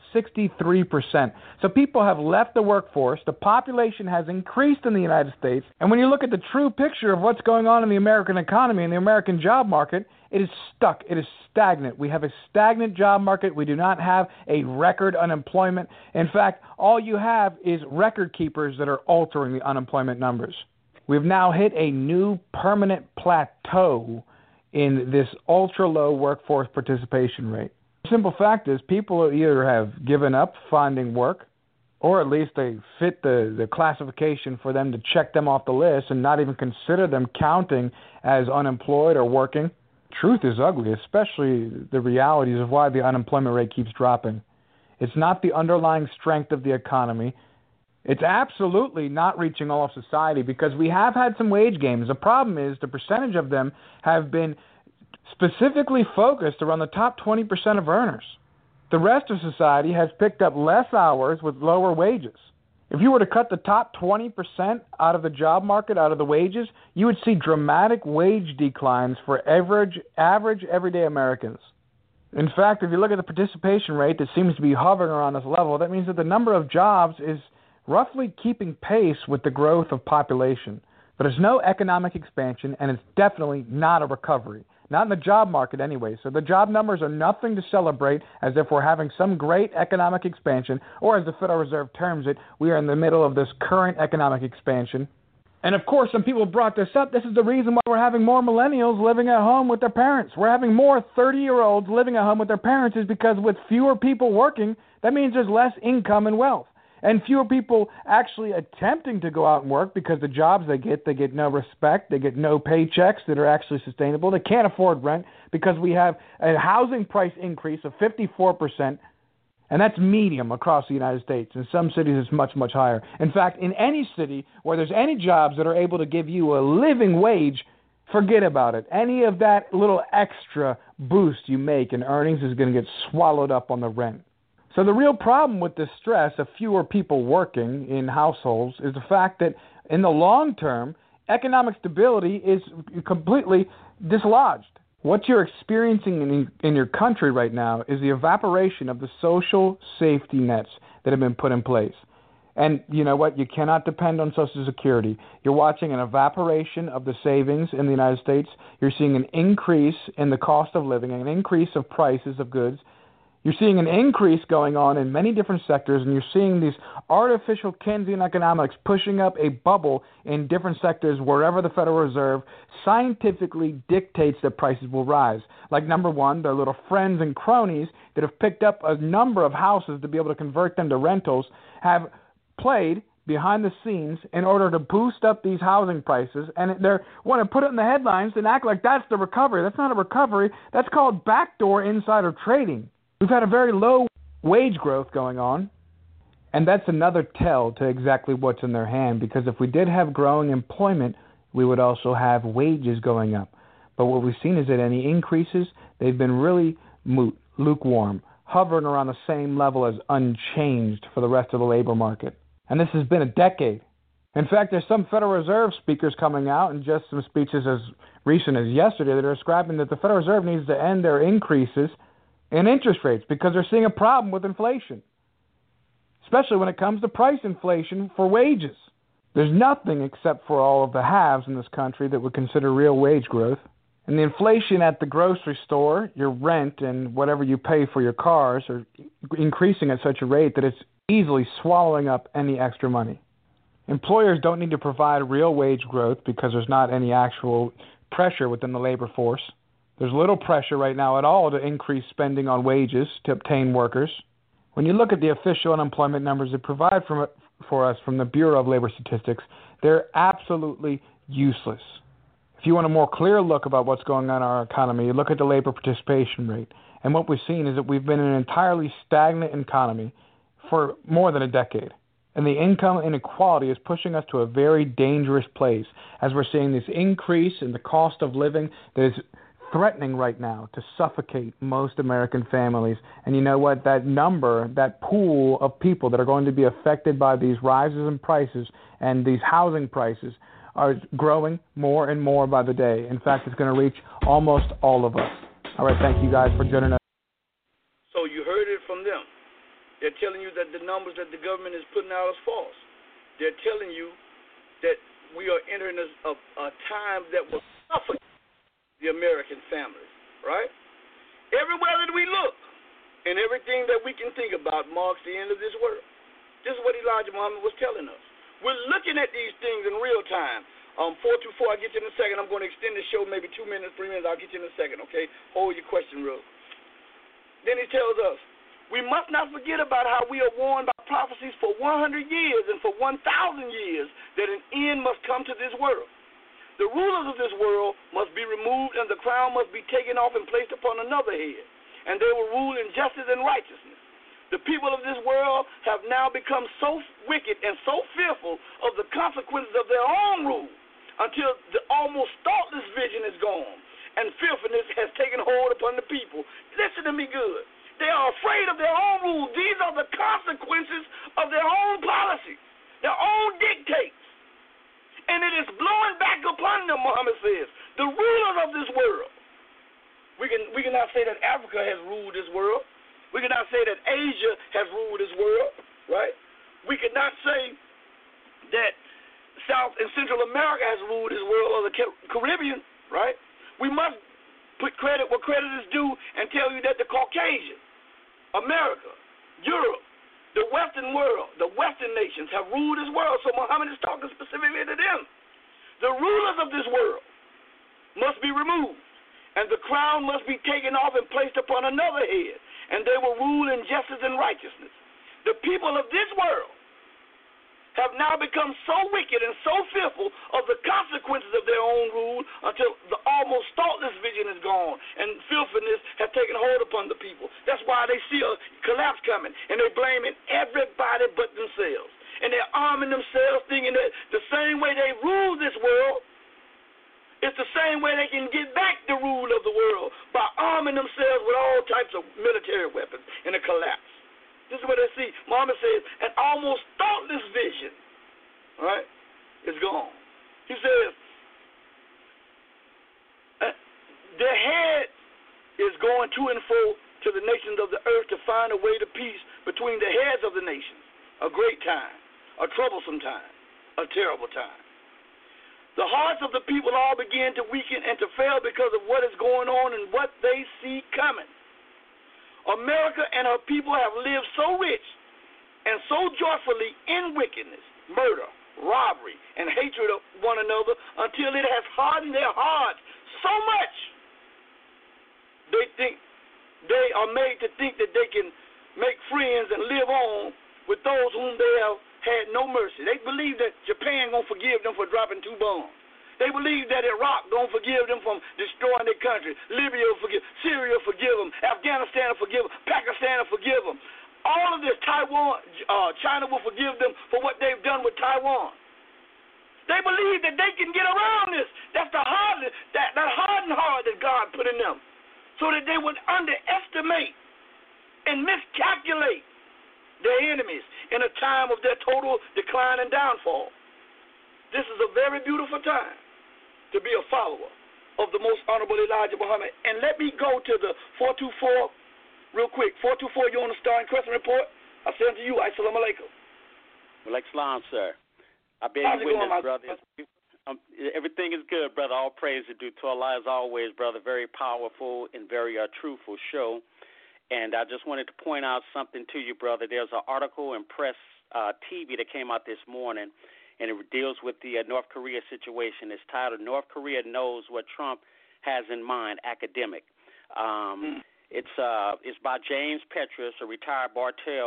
63%. So people have left the workforce. The population has increased in the United States. And when you look at the true picture of what's going on in the American economy and the American job market, it is stuck. It is stagnant. We have a stagnant job market. We do not have a record unemployment. In fact, all you have is record keepers that are altering the unemployment numbers. We've now hit a new permanent plateau in this ultra-low workforce participation rate. The simple fact is people either have given up finding work, or at least they fit the classification for them to check them off the list and not even consider them counting as unemployed or working. Truth is ugly, especially the realities of why the unemployment rate keeps dropping. It's not the underlying strength of the economy. It's absolutely not reaching all of society, because we have had some wage gains. The problem is the percentage of them have been specifically focused around the top 20% of earners. The rest of society has picked up less hours with lower wages. If you were to cut the top 20% out of the job market, out of the wages, you would see dramatic wage declines for average everyday Americans. In fact, if you look at the participation rate that seems to be hovering around this level, that means that the number of jobs is roughly keeping pace with the growth of population. But there's no economic expansion, and it's definitely not a recovery. Not in the job market anyway. So the job numbers are nothing to celebrate as if we're having some great economic expansion, or as the Federal Reserve terms it, we are in the middle of this current economic expansion. And of course, some people brought this up. This is the reason why we're having more millennials living at home with their parents. We're having more 30-year-olds living at home with their parents is because with fewer people working, that means there's less income and wealth. And fewer people actually attempting to go out and work, because the jobs they get no respect. They get no paychecks that are actually sustainable. They can't afford rent because we have a housing price increase of 54%, and that's medium across the United States. In some cities, it's much, much higher. In fact, in any city where there's any jobs that are able to give you a living wage, forget about it. Any of that little extra boost you make in earnings is going to get swallowed up on the rent. So the real problem with the stress of fewer people working in households is the fact that in the long term, economic stability is completely dislodged. What you're experiencing in your country right now is the evaporation of the social safety nets that have been put in place. And you know what? You cannot depend on Social Security. You're watching an evaporation of the savings in the United States. You're seeing an increase in the cost of living, an increase of prices of goods. You're seeing an increase going on in many different sectors, and you're seeing these artificial Keynesian economics pushing up a bubble in different sectors wherever the Federal Reserve scientifically dictates that prices will rise. Like, number one, their little friends and cronies that have picked up a number of houses to be able to convert them to rentals have played behind the scenes in order to boost up these housing prices, and they want to put it in the headlines and act like that's the recovery. That's not a recovery. That's called backdoor insider trading. We've had a very low wage growth going on, and that's another tell to exactly what's in their hand, because if we did have growing employment, we would also have wages going up. But what we've seen is that any increases, they've been really lukewarm, hovering around the same level as unchanged for the rest of the labor market. And this has been a decade. In fact, there's some Federal Reserve speakers coming out, and just some speeches as recent as yesterday, that are describing that the Federal Reserve needs to end their increases in interest rates because they're seeing a problem with inflation, especially when it comes to price inflation for wages. There's nothing except for all of the haves in this country that would consider real wage growth. And the inflation at the grocery store, your rent, and whatever you pay for your cars are increasing at such a rate that it's easily swallowing up any extra money. Employers don't need to provide real wage growth because there's not any actual pressure within the labor force. There's little pressure right now at all to increase spending on wages to obtain workers. When you look at the official unemployment numbers, they provide for us from the Bureau of Labor Statistics, they're absolutely useless. If you want a more clear look about what's going on in our economy, you look at the labor participation rate. And what we've seen is that we've been in an entirely stagnant economy for more than a decade. And the income inequality is pushing us to a very dangerous place as we're seeing this increase in the cost of living that is threatening right now to suffocate most American families. And you know what? That number, that pool of people that are going to be affected by these rises in prices and these housing prices are growing more and more by the day. In fact, it's going to reach almost all of us. All right, thank you guys for joining us. So you heard it from them. They're telling you that the numbers that the government is putting out is false. They're telling you that we are entering a time that will suffocate the American families, right? Everywhere that we look and everything that we can think about marks the end of this world. This is what Elijah Muhammad was telling us. We're looking at these things in real time. 424, I'll get you in a second. I'm going to extend the show maybe 2 minutes, 3 minutes. I'll get you in a second, okay? Hold your question real. Then he tells us, we must not forget about how we are warned by prophecies for 100 years and for 1,000 years that an end must come to this world. The rulers of this world must be removed and the crown must be taken off and placed upon another head, and they will rule in justice and righteousness. The people of this world have now become so wicked and so fearful of the consequences of their own rule until the almost thoughtless vision is gone and fearfulness has taken hold upon the people. Listen to me good. They are afraid of their own rule. These are the consequences of their own policies, their own dictates. And it is blowing back upon them, Muhammad says, the rulers of this world. We cannot say that Africa has ruled this world. We cannot say that Asia has ruled this world, right? We cannot say that South and Central America has ruled this world, or the Caribbean, right? We must put credit where credit is due and tell you that the Caucasian, America, Europe, the Western world, the Western nations have ruled this world. So Muhammad is talking specifically to them. The rulers of this world must be removed, and the crown must be taken off and placed upon another head, and they will rule in justice and righteousness. The people of this world have now become so wicked and so fearful of the consequences of their own rule until the almost thoughtless vision is gone and fearfulness has taken hold upon the people. That's why they see a collapse coming, and they're blaming everybody but themselves. And they're arming themselves thinking that the same way they rule this world, it's the same way they can get back the rule of the world, by arming themselves with all types of military weapons in a collapse. This is what they see. Muhammad says, an almost thoughtless vision, right, is gone. He says, their head is going to and fro to the nations of the earth to find a way to peace between the heads of the nations. A great time, a troublesome time, a terrible time. The hearts of the people all begin to weaken and to fail because of what is going on and what they see coming. America and her people have lived so rich and so joyfully in wickedness, murder, robbery, and hatred of one another until it has hardened their hearts so much they think they are made to think that they can make friends and live on with those whom they have had no mercy. They believe that Japan gonna forgive them for dropping 2 bombs. They believe that Iraq don't forgive them from destroying their country. Libya will forgive, Syria will forgive them, Afghanistan will forgive them, Pakistan will forgive them. All of this, Taiwan, China will forgive them for what they've done with Taiwan. They believe that they can get around this. That's the hardness, that hardened heart that God put in them, so that they would underestimate and miscalculate their enemies in a time of their total decline and downfall. This is a very beautiful time to be a follower of the most honorable Elijah Muhammad. And let me go to the 424 real quick. 424, you on the Star and Crescent Report? I send to you, Assalamu alaikum. Well, salam, sir. I bear you witness, brother. Everything is good, brother. All praise is due to Allah as always, brother. Very powerful and very truthful show. And I just wanted to point out something to you, brother. There's an article in Press TV that came out this morning, and it deals with the North Korea situation. It's titled, North Korea Knows What Trump Has in Mind, Academic. It's by James Petrus, a retired Bartell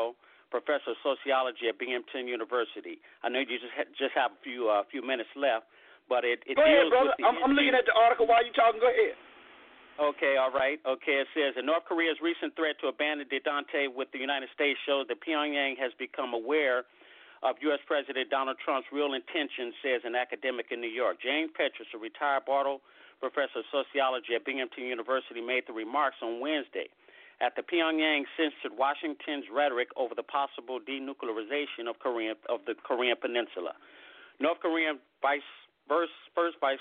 professor of sociology at Binghamton University. I know you just have a few minutes left, but it go ahead, deals brother. with I'm looking at the article while you're talking. Go ahead. Okay, all right. Okay, it says, North Korea's recent threat to abandon détente with the United States shows that Pyongyang has become aware of U.S. President Donald Trump's real intentions, says an academic in New York. James Petrus, a retired Bartle professor of sociology at Binghamton University, made the remarks on Wednesday after Pyongyang censored Washington's rhetoric over the possible denuclearization of the Korean Peninsula. North Korean first Vice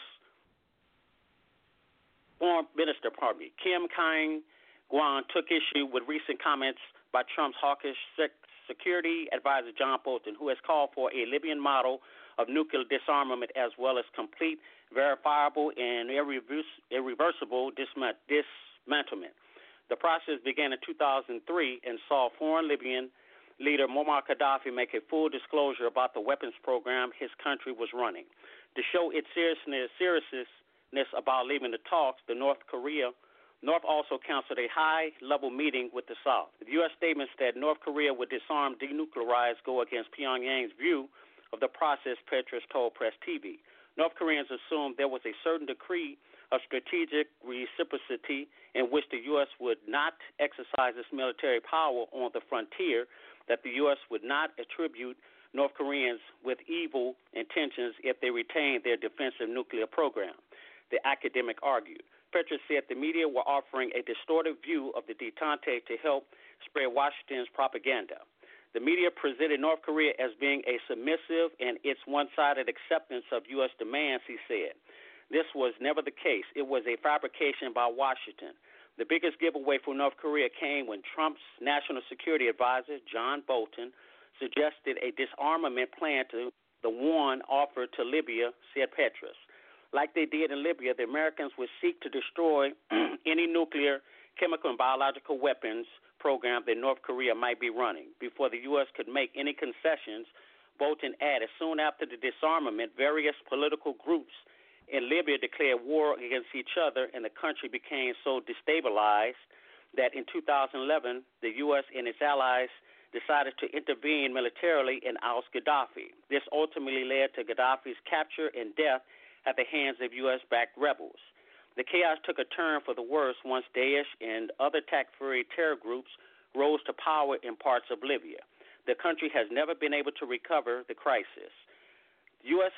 Foreign Minister, Kim Kang-gwan took issue with recent comments by Trump's hawkish security advisor John Bolton, who has called for a Libyan model of nuclear disarmament as well as complete, verifiable, and irreversible dismantlement. The process began in 2003 and saw foreign Libyan leader Muammar Gaddafi make a full disclosure about the weapons program his country was running. To show its seriousness about leaving the talks, the North also canceled a high-level meeting with the South. The U.S. statements that North Korea would disarm, denuclearize, go against Pyongyang's view of the process, Petrus told Press TV. North Koreans assumed there was a certain degree of strategic reciprocity in which the U.S. would not exercise its military power on the frontier, that the U.S. would not attribute North Koreans with evil intentions if they retained their defensive nuclear program, the academic argued. Petrus said the media were offering a distorted view of the détente to help spread Washington's propaganda. The media presented North Korea as being a submissive in its one-sided acceptance of U.S. demands, he said. This was never the case. It was a fabrication by Washington. The biggest giveaway for North Korea came when Trump's national security advisor, John Bolton, suggested a disarmament plan to the one offered to Libya, said Petrus. Like they did in Libya, the Americans would seek to destroy any nuclear, chemical, and biological weapons program that North Korea might be running. Before the U.S. could make any concessions, Bolton added, soon after the disarmament, various political groups in Libya declared war against each other, and the country became so destabilized that in 2011, the U.S. and its allies decided to intervene militarily and oust Gaddafi. This ultimately led to Gaddafi's capture and death at the hands of U.S.-backed rebels. The chaos took a turn for the worse once Daesh and other Takfiri terror groups rose to power in parts of Libya. The country has never been able to recover the crisis. U.S.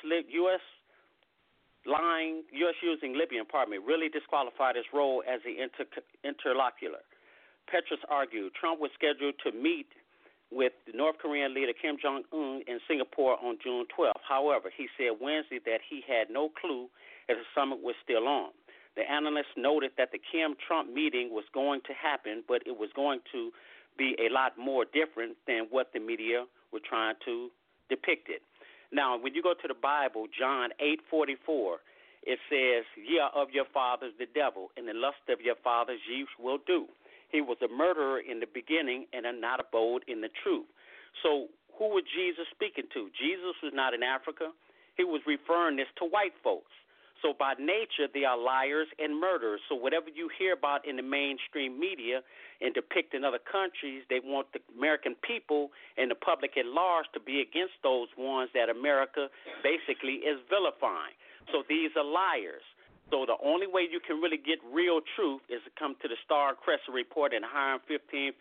using Libya, really disqualified its role as the interlocutor. Petrus argued Trump was scheduled to meet with the North Korean leader Kim Jong-un in Singapore on June 12th. However, he said Wednesday that he had no clue if the summit was still on. The analyst noted that the Kim-Trump meeting was going to happen, but it was going to be a lot more different than what the media were trying to depict it. Now, when you go to the Bible, John 8:44, it says, "Ye are of your fathers the devil, and the lust of your fathers ye will do." He was a murderer in the beginning and not abode in the truth. So who was Jesus speaking to? Jesus was not in Africa. He was referring this to white folks. So by nature, they are liars and murderers. So whatever you hear about in the mainstream media and depict in other countries, they want the American people and the public at large to be against those ones that America basically is vilifying. So these are liars. So the only way you can really get real truth is to come to the Star Crescent Report in Hiram 1555.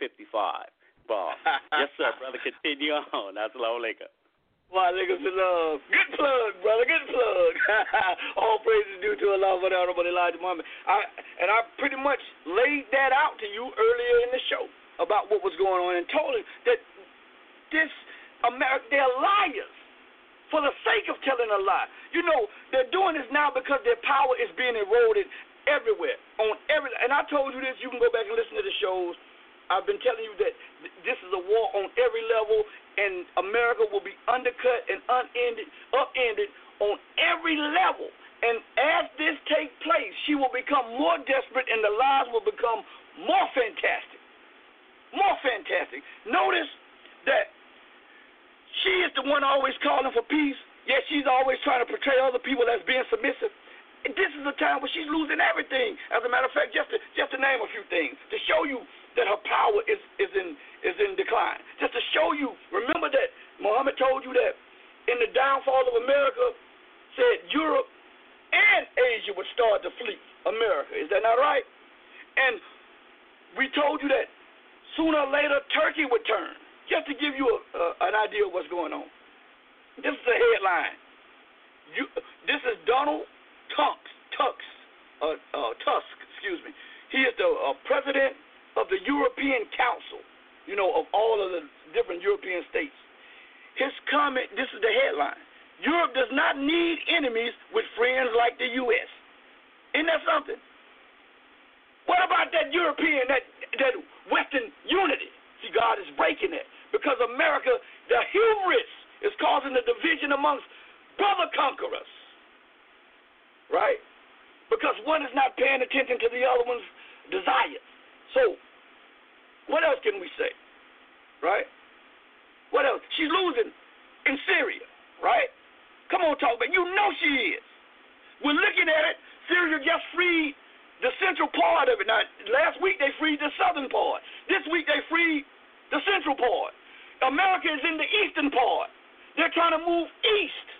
Bob. Yes, sir, brother. Continue on. That's Low Laker. Well, Lakers in love. Good plug, brother. Good plug. All praises due to Allah for the Honorable Elijah Muhammad. I pretty much laid that out to you earlier in the show about what was going on and told him that this America, they're liars. For the sake of telling a lie. You know, they're doing this now because their power is being eroded everywhere. And I told you this, you can go back and listen to the shows. I've been telling you that this is a war on every level, and America will be undercut and upended on every level. And as this takes place, she will become more desperate, and the lies will become more fantastic. More fantastic. Notice that she is the one always calling for peace, yet she's always trying to portray other people as being submissive. And this is a time where she's losing everything. As a matter of fact, just to name a few things, to show you that her power is in decline. Just to show you, remember that Muhammad told you that in the downfall of America, said Europe and Asia would start to flee America. Is that not right? And we told you that sooner or later Turkey would turn. Just to give you an idea of what's going on. This is the headline. This is Donald Tusk. Excuse me. He is the president of the European Council, of all of the different European states. His comment, this is the headline. Europe does not need enemies with friends like the U.S. Isn't that something? What about that European, that Western unity? See, God is breaking it because America, the hubris is causing the division amongst brother conquerors, right? Because one is not paying attention to the other one's desires. So, what else can we say, right? What else? She's losing in Syria, right? Come on, talk about it. You know she is. We're looking at it. Syria just freed the central part of it. Now, last week they freed the southern part. This week they freed the central part. America is in the eastern part. They're trying to move east.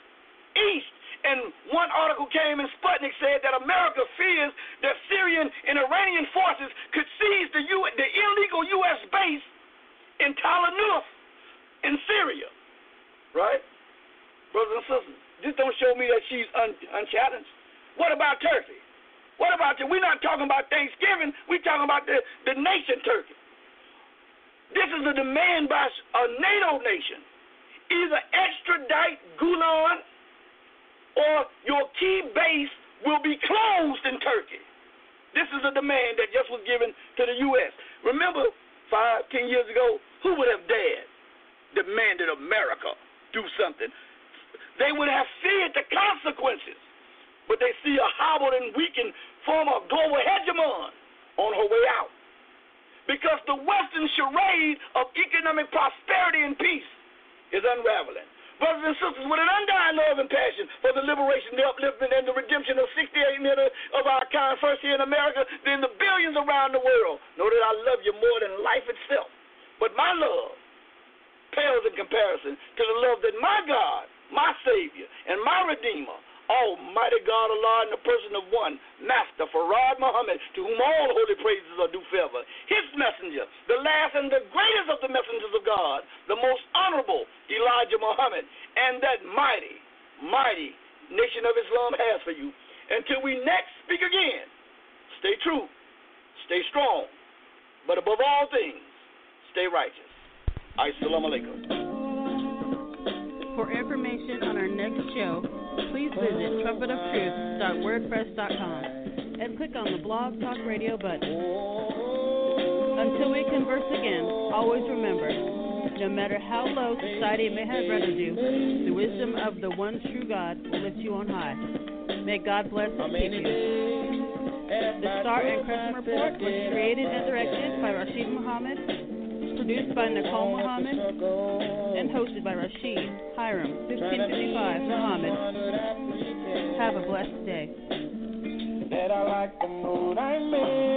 And one article came in Sputnik said that America fears that Syrian and Iranian forces could seize the illegal U.S. base in Tal Nuf in Syria. Right? Brothers and sisters, this don't show me that she's unchallenged. What about Turkey? What about you? We're not talking about Thanksgiving. We're talking about the nation Turkey. This is a demand by a NATO nation. Either extradite Gulen or your key base will be closed in Turkey. This is a demand that just was given to the U.S. Remember, 5-10 years ago, who would have demanded America do something? They would have feared the consequences. But they see a hobbled and weakened former global hegemon on her way out. Because the Western charade of economic prosperity and peace is unraveling. Brothers and sisters, with an undying love and passion for the liberation, the upliftment, and the redemption of 68 million of our kind, first here in America, then the billions around the world, know that I love you more than life itself. But my love pales in comparison to the love that my God, my Savior, and my Redeemer, Almighty God Allah, in the person of one, Master Farad Muhammad, to whom all holy praises are due forever, his messenger, the last and the greatest of the messengers of God, the most honorable Elijah Muhammad, and that mighty, mighty nation of Islam has for you. Until we next speak again, stay true, stay strong, but above all things, stay righteous. Assalamu alaikum. For information on our next show, please visit trumpetoftruth.wordpress.com and click on the Blog Talk Radio button. Until we converse again, always remember, no matter how low society may have rendered you, the wisdom of the one true God will lift you on high. May God bless and keep you. The Star and Crescent Report was created and directed by Rashid Muhammad, produced by Nicole Muhammad, and hosted by Rashid Hiram, 1555 Muhammad. Have a blessed day. That I like the mood I'm in.